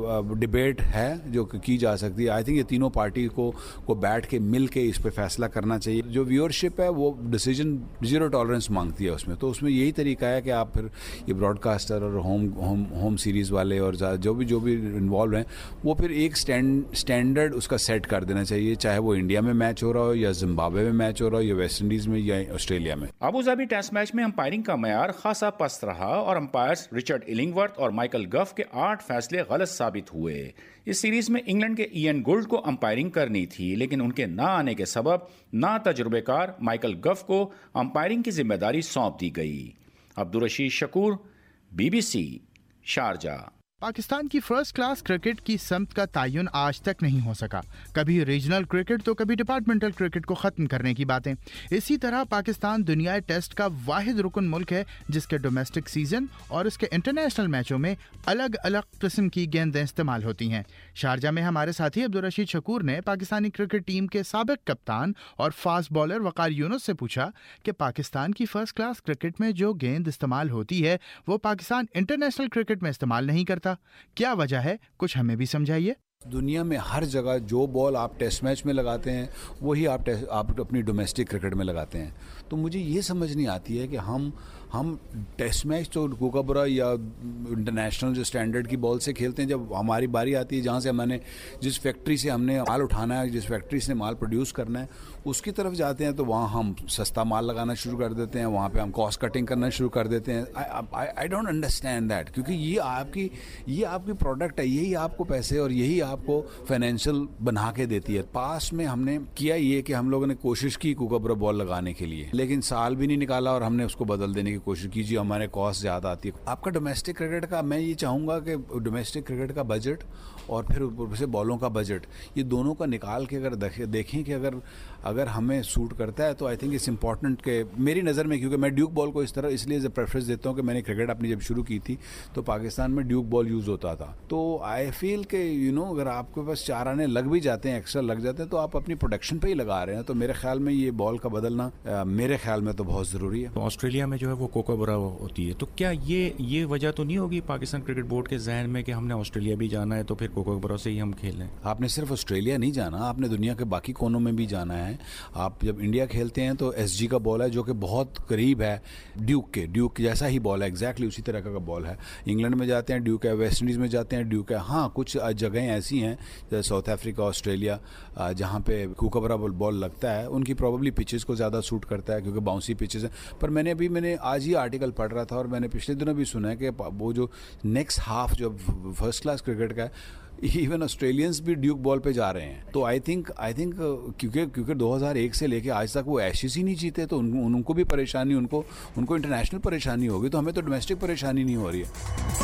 ڈبیٹ ہے جو کی جا سکتی ہے. آئی تھنک یہ تینوں پارٹی کو کو بیٹھ کے مل کے اس پہ فیصلہ کرنا چاہیے. جو ویورشپ ہے وہ ڈیسیجن زیرو ٹالرنس مانگتی ہے اس میں, تو اس میں یہی طریقہ ہے کہ آپ پھر یہ براڈ کاسٹر اور ہوم ہوم ہوم سیریز والے اور جو بھی جو بھی انوالو ہیں وہ پھر ایک اسٹینڈرڈ اس کا سیٹ کر دینا چاہیے, چاہے وہ انڈیا میں میچ ہو رہا ہو یا زمبابوے میں میچ ہو رہا ہو یا ویسٹ انڈیز میں یا آسٹریلیا میں. ابوظہبی ٹیسٹ میچ میں امپائرنگ کا معیار خاصا پست رہا اور امپائرز رچرڈ النگورتھ اور مائیکل گف کے آٹھ فیصلے غلط ثابت ہوئے. اس سیریز میں انگلینڈ کے ایئن گولڈ کو امپائرنگ کرنی تھی, لیکن ان کے نہ آنے کے سبب نا تجربے کار مائیکل گف کو امپائرنگ کی ذمہ داری سونپ دی گئی. Abdul Rasheed Shakoor, B B C, Sharjah. Pakistan کی فرسٹ کلاس کرکٹ کی سمت کا تعین آج تک نہیں ہو سکا. کبھی ریجنل کرکٹ تو کبھی ڈپارٹمنٹل کرکٹ کو ختم کرنے کی باتیں. اسی طرح پاکستان دنیائے ٹیسٹ کا واحد رکن ملک ہے جس کے ڈومیسٹک سیزن اور اس کے انٹرنیشنل میچوں میں الگ الگ قسم کی گیندیں استعمال ہوتی ہیں. شارجہ میں ہمارے ساتھی عبدالرشید شکور نے پاکستانی کرکٹ ٹیم کے سابق کپتان اور فاسٹ بالر وقار یونس سے پوچھا کہ پاکستان کی فرسٹ کلاس کرکٹ میں جو گیند استعمال ہوتی ہے وہ پاکستان انٹرنیشنل کرکٹ میں استعمال نہیں کرتا. کیا وجہ ہے, کچھ ہمیں بھی سمجھائیے. دنیا میں ہر جگہ جو بال آپ ٹیسٹ میچ میں لگاتے ہیں وہی آپ آپ اپنی ڈومیسٹک کرکٹ میں لگاتے ہیں. تو مجھے یہ سمجھ نہیں آتی ہے کہ ہم ہم ٹیسٹ میچ تو کوکابرا یا انٹرنیشنل جو اسٹینڈرڈ کی بال سے کھیلتے ہیں. جب ہماری باری آتی ہے جہاں سے ہم نے جس فیکٹری سے ہم نے مال اٹھانا ہے, جس فیکٹری سے مال پروڈیوس کرنا ہے اس کی طرف جاتے ہیں تو وہاں ہم سستا مال لگانا شروع کر دیتے ہیں, وہاں پہ ہم کاسٹ کٹنگ کرنا شروع کر دیتے ہیں. آئی ڈونٹ انڈرسٹینڈ دیٹ, کیونکہ یہ آپ کی یہ آپ کی پروڈکٹ ہے, یہی آپ کو پیسے اور یہی آپ کو فائنینشیل بنا کے دیتی ہے. پاس میں ہم نے کیا یہ کہ ہم لوگوں نے کوشش کی کوکابرا بال لگانے کے لیے, لیکن سال بھی نہیں نکالا اور ہم نے اس کو بدل دینے کی کوشش کیجیے, ہمارے کاسٹ زیادہ آتی ہے. آپ کا ڈومیسٹک کرکٹ کا, میں یہ چاہوں گا کہ ڈومیسٹک کرکٹ کا بجٹ اور پھر اوپر سے بالوں کا بجٹ, یہ دونوں کا نکال کے اگر دیکھیں کہ اگر اگر ہمیں سوٹ کرتا ہے تو آئی تھنک اٹس امپورٹنٹ کہ میری نظر میں, کیونکہ میں ڈیوک بال کو اس طرح اس لیے پریفرنس دیتا ہوں کہ میں نے کرکٹ اپنی جب شروع کی تھی تو پاکستان میں ڈیوک بال یوز ہوتا تھا. تو آئی فیل کہ یو نو اگر آپ کے پاس چار آنے لگ بھی جاتے ہیں, ایکسٹرا لگ جاتے ہیں, تو آپ اپنی پروڈکشن پہ ہی لگا رہے ہیں. تو میرے خیال میں یہ بال کا بدلنا میرے خیال میں تو بہت ضروری ہے. آسٹریلیا میں جو ہے وہ کوکابرا ہوتی ہے, تو کیا یہ یہ وجہ تو نہیں ہوگی پاکستان کرکٹ بورڈ کے ذہن میں کہ ہم نے آسٹریلیا بھی جانا ہے تو پھر کوکابرا سے ہی ہم کھیلیں؟ آپ نے صرف آسٹریلیا نہیں جانا, آپ نے دنیا کے باقی کونوں میں بھی جانا ہے. آپ جب انڈیا کھیلتے ہیں تو ایس جی کا بال ہے جو کہ بہت قریب ہے ڈیوک کے, ڈیوک جیسا ہی بال ہے, ایگزیکٹلی اسی طرح کا بال ہے. انگلینڈ میں جاتے ہیں ڈیوک ہے, ویسٹ انڈیز میں جاتے ہیں ڈیوک ہے. ہاں کچھ جگہیں ایسی ہیں جیسے ساؤتھ افریقہ, آسٹریلیا, جہاں پہ کوکابرا بال لگتا ہے, ان کی پروبیبلی پچز کو زیادہ سوٹ کرتا ہے کیونکہ باؤنسی پچز ہیں. پر میں نے ابھی میں نے آج ہی آرٹیکل پڑھ رہا تھا اور میں نے پچھلے دنوں بھی سنا ہے کہ وہ جو نیکسٹ ہاف جو فرسٹ کلاس کرکٹ کا ہے, ایون آسٹریلینس بھی ڈیوک بال پہ جا رہے ہیں. تو آئی تھنک آئی تھنک کیونکہ کیونکہ دو ہزار ایک سے لے کے آج تک وہ ایشیز ہی نہیں جیتے, تو ان, ان کو بھی پریشانی, ان کو ان کو انٹرنیشنل پریشانی ہوگی, تو ہمیں تو ڈومیسٹک پریشانی نہیں ہو رہی ہے.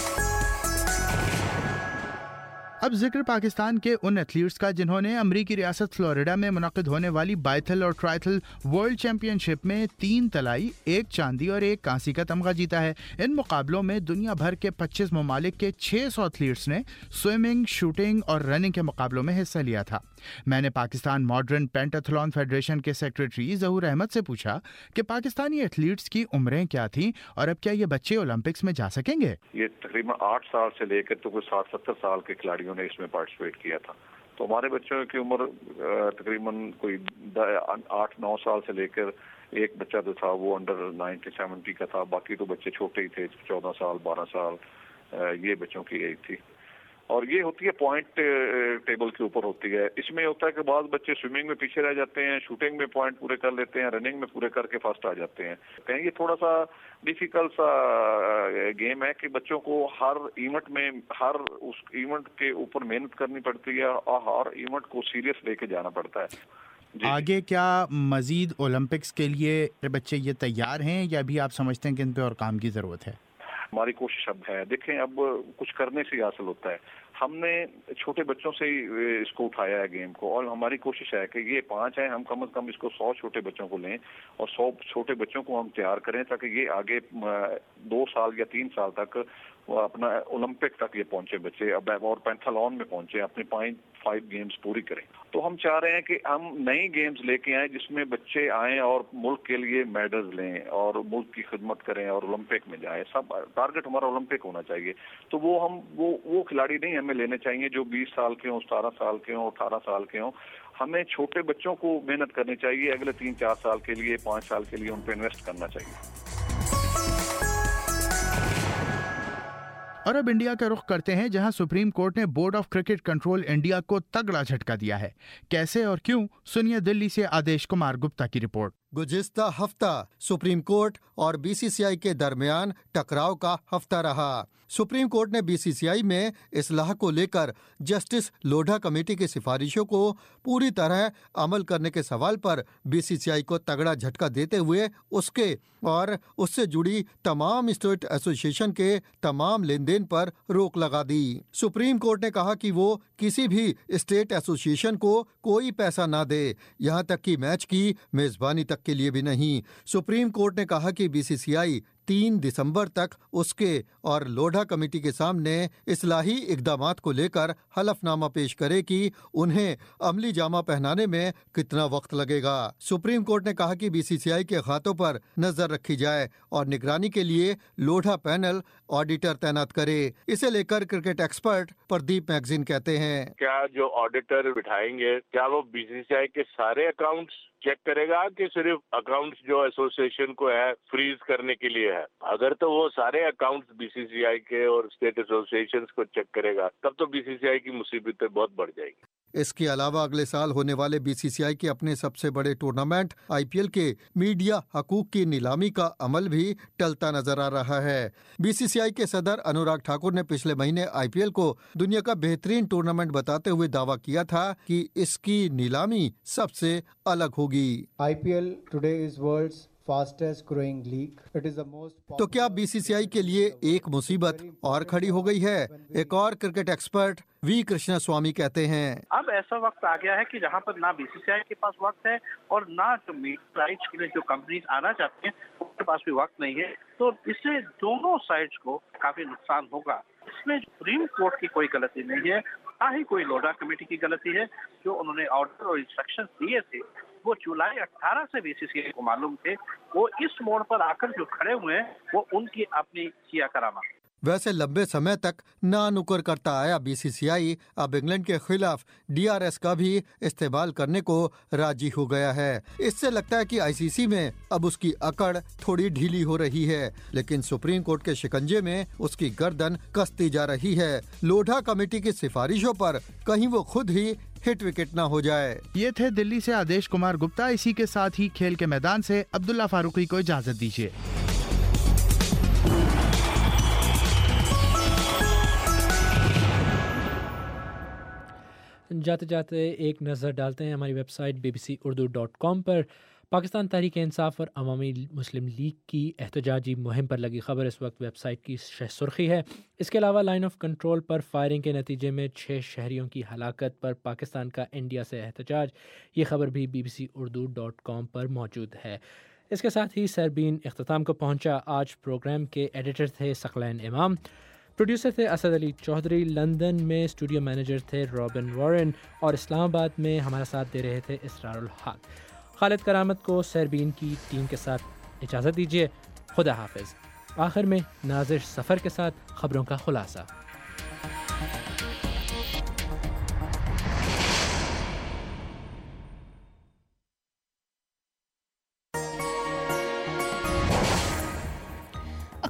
اب ذکر پاکستان کے ان ایتھلیٹس کا جنہوں نے امریکی ریاست فلوریڈا میں منعقد ہونے والی بائتھل اور ٹرائتھل ورلڈ چیمپئن شپ میں تین طلائی, ایک چاندی اور ایک کانسی کا تمغہ جیتا ہے. ان مقابلوں میں دنیا بھر کے پچیس ممالک کے چھ سو ایتھلیٹس نے سوئمنگ, شوٹنگ اور رننگ کے مقابلوں میں حصہ لیا تھا. میں نے پاکستان ماڈرن پینٹاتھلون فیڈریشن کے سیکریٹری ظہور احمد سے پوچھا کہ پاکستانی ایتھلیٹس کی عمریں کیا تھیں اور اب کیا یہ بچے اولمپکس میں جا سکیں گے. یہ تقریباً آٹھ سال سے لے کر تو کوئی ساٹھ ستر سال کے کھلاڑیوں نے اس میں پارٹیسپیٹ کیا تھا. تو ہمارے بچوں کی عمر تقریباً کوئی آٹھ نو سال سے لے کر ایک بچہ جو تھا وہ انڈر نائنٹی سیونٹی کا تھا, باقی تو بچے چھوٹے ہی تھے, چودہ سال بارہ سال, یہ بچوں کی ایج تھی. اور یہ ہوتی ہے پوائنٹ ٹیبل کے اوپر ہوتی ہے. اس میں ہوتا ہے کہ بعض بچے سوئمنگ میں پیچھے رہ جاتے ہیں, شوٹنگ میں پوائنٹ پورے کر لیتے ہیں, رننگ میں پورے کر کے فرسٹ آ جاتے ہیں. کہیں یہ تھوڑا سا ڈیفیکلٹ سا گیم ہے کہ بچوں کو ہر ایونٹ میں ہر اس ایونٹ کے اوپر محنت کرنی پڑتی ہے اور ہر ایونٹ کو سیریس لے کے جانا پڑتا ہے. جی. آگے کیا مزید اولمپکس کے لیے بچے یہ تیار ہیں یا ابھی آپ سمجھتے ہیں کہ ان پہ اور کام کی ضرورت ہے؟ ہماری کوشش اب ہے, دیکھیں اب کچھ کرنے سے حاصل ہوتا ہے. ہم نے چھوٹے بچوں سے ہی اس کو اٹھایا ہے گیم کو, اور ہماری کوشش ہے کہ یہ پانچ ہیں, ہم کم از کم اس کو سو چھوٹے بچوں کو لیں اور سو چھوٹے بچوں کو ہم تیار کریں تاکہ یہ آگے دو سال یا تین سال تک اپنا اولمپک تک یہ پہنچے بچے, اب اور پینتھالون میں پہنچے, اپنے پانچ فائیو گیمز پوری کریں. تو ہم چاہ رہے ہیں کہ ہم نئی گیمز لے کے آئیں جس میں بچے آئیں اور ملک کے لیے میڈلز لیں اور ملک کی خدمت کریں اور اولمپک میں جائیں. سب ٹارگٹ ہمارا اولمپک ہونا چاہیے. تو وہ ہم وہ وہ کھلاڑی نہیں ہمیں لینے چاہیے جو بیس سال کے ہوں, ستارہ سال کے ہوں, اٹھارہ سال کے ہوں. ہمیں چھوٹے بچوں کو محنت کرنی چاہیے, اگلے تین چار سال کے لیے, پانچ سال کے لیے ان پہ انویسٹ کرنا چاہیے. اور اب انڈیا کا رخ کرتے ہیں جہاں سپریم کورٹ نے board of cricket control India کو تگڑا جھٹکا دیا ہے. کیسے اور کیوں, سنیے دلی سے آدیش کمار گپتا کی رپورٹ. گزشتہ ہفتہ سپریم کورٹ اور بی سی سی آئی کے درمیان ٹکراؤ کا ہفتہ رہا. سپریم کورٹ نے بی سی سی آئی میں اصلاح کو لے کر جسٹس لوڈھا کمیٹی کی سفارشوں کو پوری طرح عمل کرنے کے سوال پر بی سی سی آئی کو تگڑا جھٹکا دیتے ہوئے اس کے اور اس سے جڑی تمام اسٹیٹ ایسوسیشن کے تمام لین دین پر روک لگا دی. سپریم کورٹ نے کہا کہ وہ کسی بھی اسٹیٹ ایسوسیشن کو کوئی پیسہ نہ دے, یہاں تک کہ میچ کی میزبانی تک کے لیے بھی نہیں. سپریم کورٹ نے کہا کہ بی سی سی آئی تین دسمبر تک اس کے اور لوڈھا کمیٹی کے سامنے اصلاحی اقدامات کو لے کر حلف نامہ پیش کرے کہ انہیں عملی جامہ پہنانے میں کتنا وقت لگے گا. سپریم کورٹ نے کہا کہ بی سی سی آئی کے خاتوں پر نظر رکھی جائے اور نگرانی کے لیے لوڈھا پینل آڈیٹر تعینات کرے. اسے لے کر کرکٹ ایکسپرٹ پردیپ میگزین کہتے ہیں, کیا جو آڈیٹر بٹھائیں گے کیا وہ بی سی سی آئی کے سارے اکاؤنٹس چیک کرے گا کہ صرف اکاؤنٹس جو ایسوسیشن کو ہے فریز کرنے کے لیے ہے؟ اگر تو وہ سارے accounts be C C I کے اور اسٹیٹ ایسوسیشنز کو چیک کرے گا تب تو بی سی سی آئی کی مصیبتیں بہت بڑھ جائے گی. اس کے علاوہ اگلے سال ہونے والے بی سی سی آئی کے اپنے سب سے بڑے ٹورنامنٹ آئی پی ایل کے میڈیا حقوق کی نیلامی کا عمل بھی ٹلتا نظر آ رہا ہے. بی سی سی آئی کے صدر انوراگ ٹھاکر نے پچھلے مہینے آئی پی ایل کو دنیا کا بہترین ٹورنامنٹ بتاتے ہوئے دعویٰ کیا تھا کہ اس کی نیلامی سب سے الگ ہوگی. I P L today is world's fastest growing league. It is the most. تو کیا بی سی سی آئی کے لیے ایک مصیبت اور کھڑی ہو گئی ہے؟ ایک اور cricket expert V Krishnaswami کہتے ہیں, اب ایسا وقت آ گیا ہے کہ جہاں پر نہ بی سی سی آئی کے پاس وقت ہے اور نہ جو میڈیا رائٹس کے لیے جو کمپنیز آنا چاہتی ہیں ان کے پاس بھی وقت نہیں ہے. تو اس سے دونوں سائڈز کو کافی نقصان ہوگا. اس میں سپریم کورٹ کی کوئی غلطی نہیں ہے, نہ ہی کوئی لوڈھا کمیٹی کی غلطی ہے. جو انہوں نے آرڈر اور انسٹرکشن دیے تھے وہ جولائی اٹھارہ سے بی سی سی آئی کو معلوم تھے. وہ اس موڑ پر آ کر جو کھڑے ہوئے ہیں وہ ان کی اپنی کیا کرامہ. ویسے لمبے سمے تک نا نکر کرتا آیا بی سی سی آئی اب انگلینڈ کے خلاف ڈی آر ایس کا بھی استعمال کرنے کو راضی ہو گیا ہے. اس سے لگتا ہے کہ آئی سی سی میں اب اس کی اکڑ تھوڑی ڈھیلی ہو رہی ہے, لیکن سپریم کورٹ کے شکنجے میں اس کی گردن کستی جا رہی ہے. لوڈھا کمیٹی کی سفارشوں پر کہیں وہ خود ہی ہٹ وکٹ نہ ہو جائے. یہ تھے دلی سے آدیش کمار گپتا. اسی کے ساتھ ہی کھیل کے میدان سے عبداللہ فاروقی کو اجازت دیجیے. جاتے جاتے ایک نظر ڈالتے ہیں ہماری website B B C Urdu dot com پر. پاکستان تحریک انصاف اور عوامی مسلم لیگ کی احتجاجی مہم پر لگی خبر اس وقت ویب سائٹ کی شہ سرخی ہے. اس کے علاوہ لائن آف کنٹرول پر فائرنگ کے نتیجے میں چھ شہریوں کی ہلاکت پر پاکستان کا انڈیا سے احتجاج, یہ خبر بھی B B C Urdu dot com پر موجود ہے. اس کے ساتھ ہی سربین اختتام کو پہنچا. آج پروگرام کے ایڈیٹر تھے ثقلین امام, پروڈیوسر تھے اسد علی چودھری, لندن میں اسٹوڈیو مینیجر تھے رابن وارن اور اسلام آباد میں ہمارا ساتھ دے رہے تھے اسرار الحق. خالد کرامت کو سربین کی ٹیم کے ساتھ اجازت دیجیے. خدا حافظ. آخر میں ناظر سفر کے ساتھ خبروں کا خلاصہ.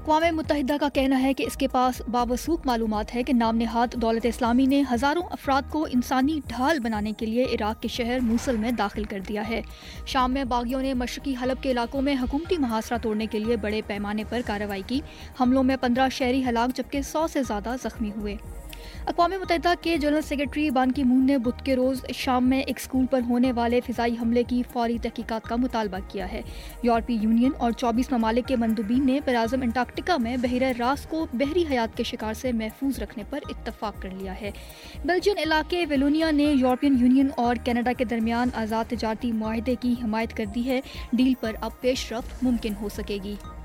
اقوام متحدہ کا کہنا ہے کہ اس کے پاس باوثوق معلومات ہے کہ نام نہاد دولت اسلامی نے ہزاروں افراد کو انسانی ڈھال بنانے کے لیے عراق کے شہر موصل میں داخل کر دیا ہے۔ شام میں باغیوں نے مشرقی حلب کے علاقوں میں حکومتی محاصرہ توڑنے کے لیے بڑے پیمانے پر کارروائی کی۔ حملوں میں پندرہ شہری ہلاک جبکہ سو سے زیادہ زخمی ہوئے۔ اقوام متحدہ کے جنرل سیکرٹری بان کی مون نے بدھ کے روز شام میں ایک اسکول پر ہونے والے فضائی حملے کی فوری تحقیقات کا مطالبہ کیا ہے۔ یورپی یونین اور چوبیس ممالک کے مندوبین نے براعظم انٹارکٹیکا میں بحیرہ راس کو بحری حیات کے شکار سے محفوظ رکھنے پر اتفاق کر لیا ہے۔ بیلجین علاقے ویلونیا نے یورپین یونین اور کینیڈا کے درمیان آزاد تجارتی معاہدے کی حمایت کر دی ہے۔ ڈیل پر اب پیش رفت ممکن ہو سکے گی۔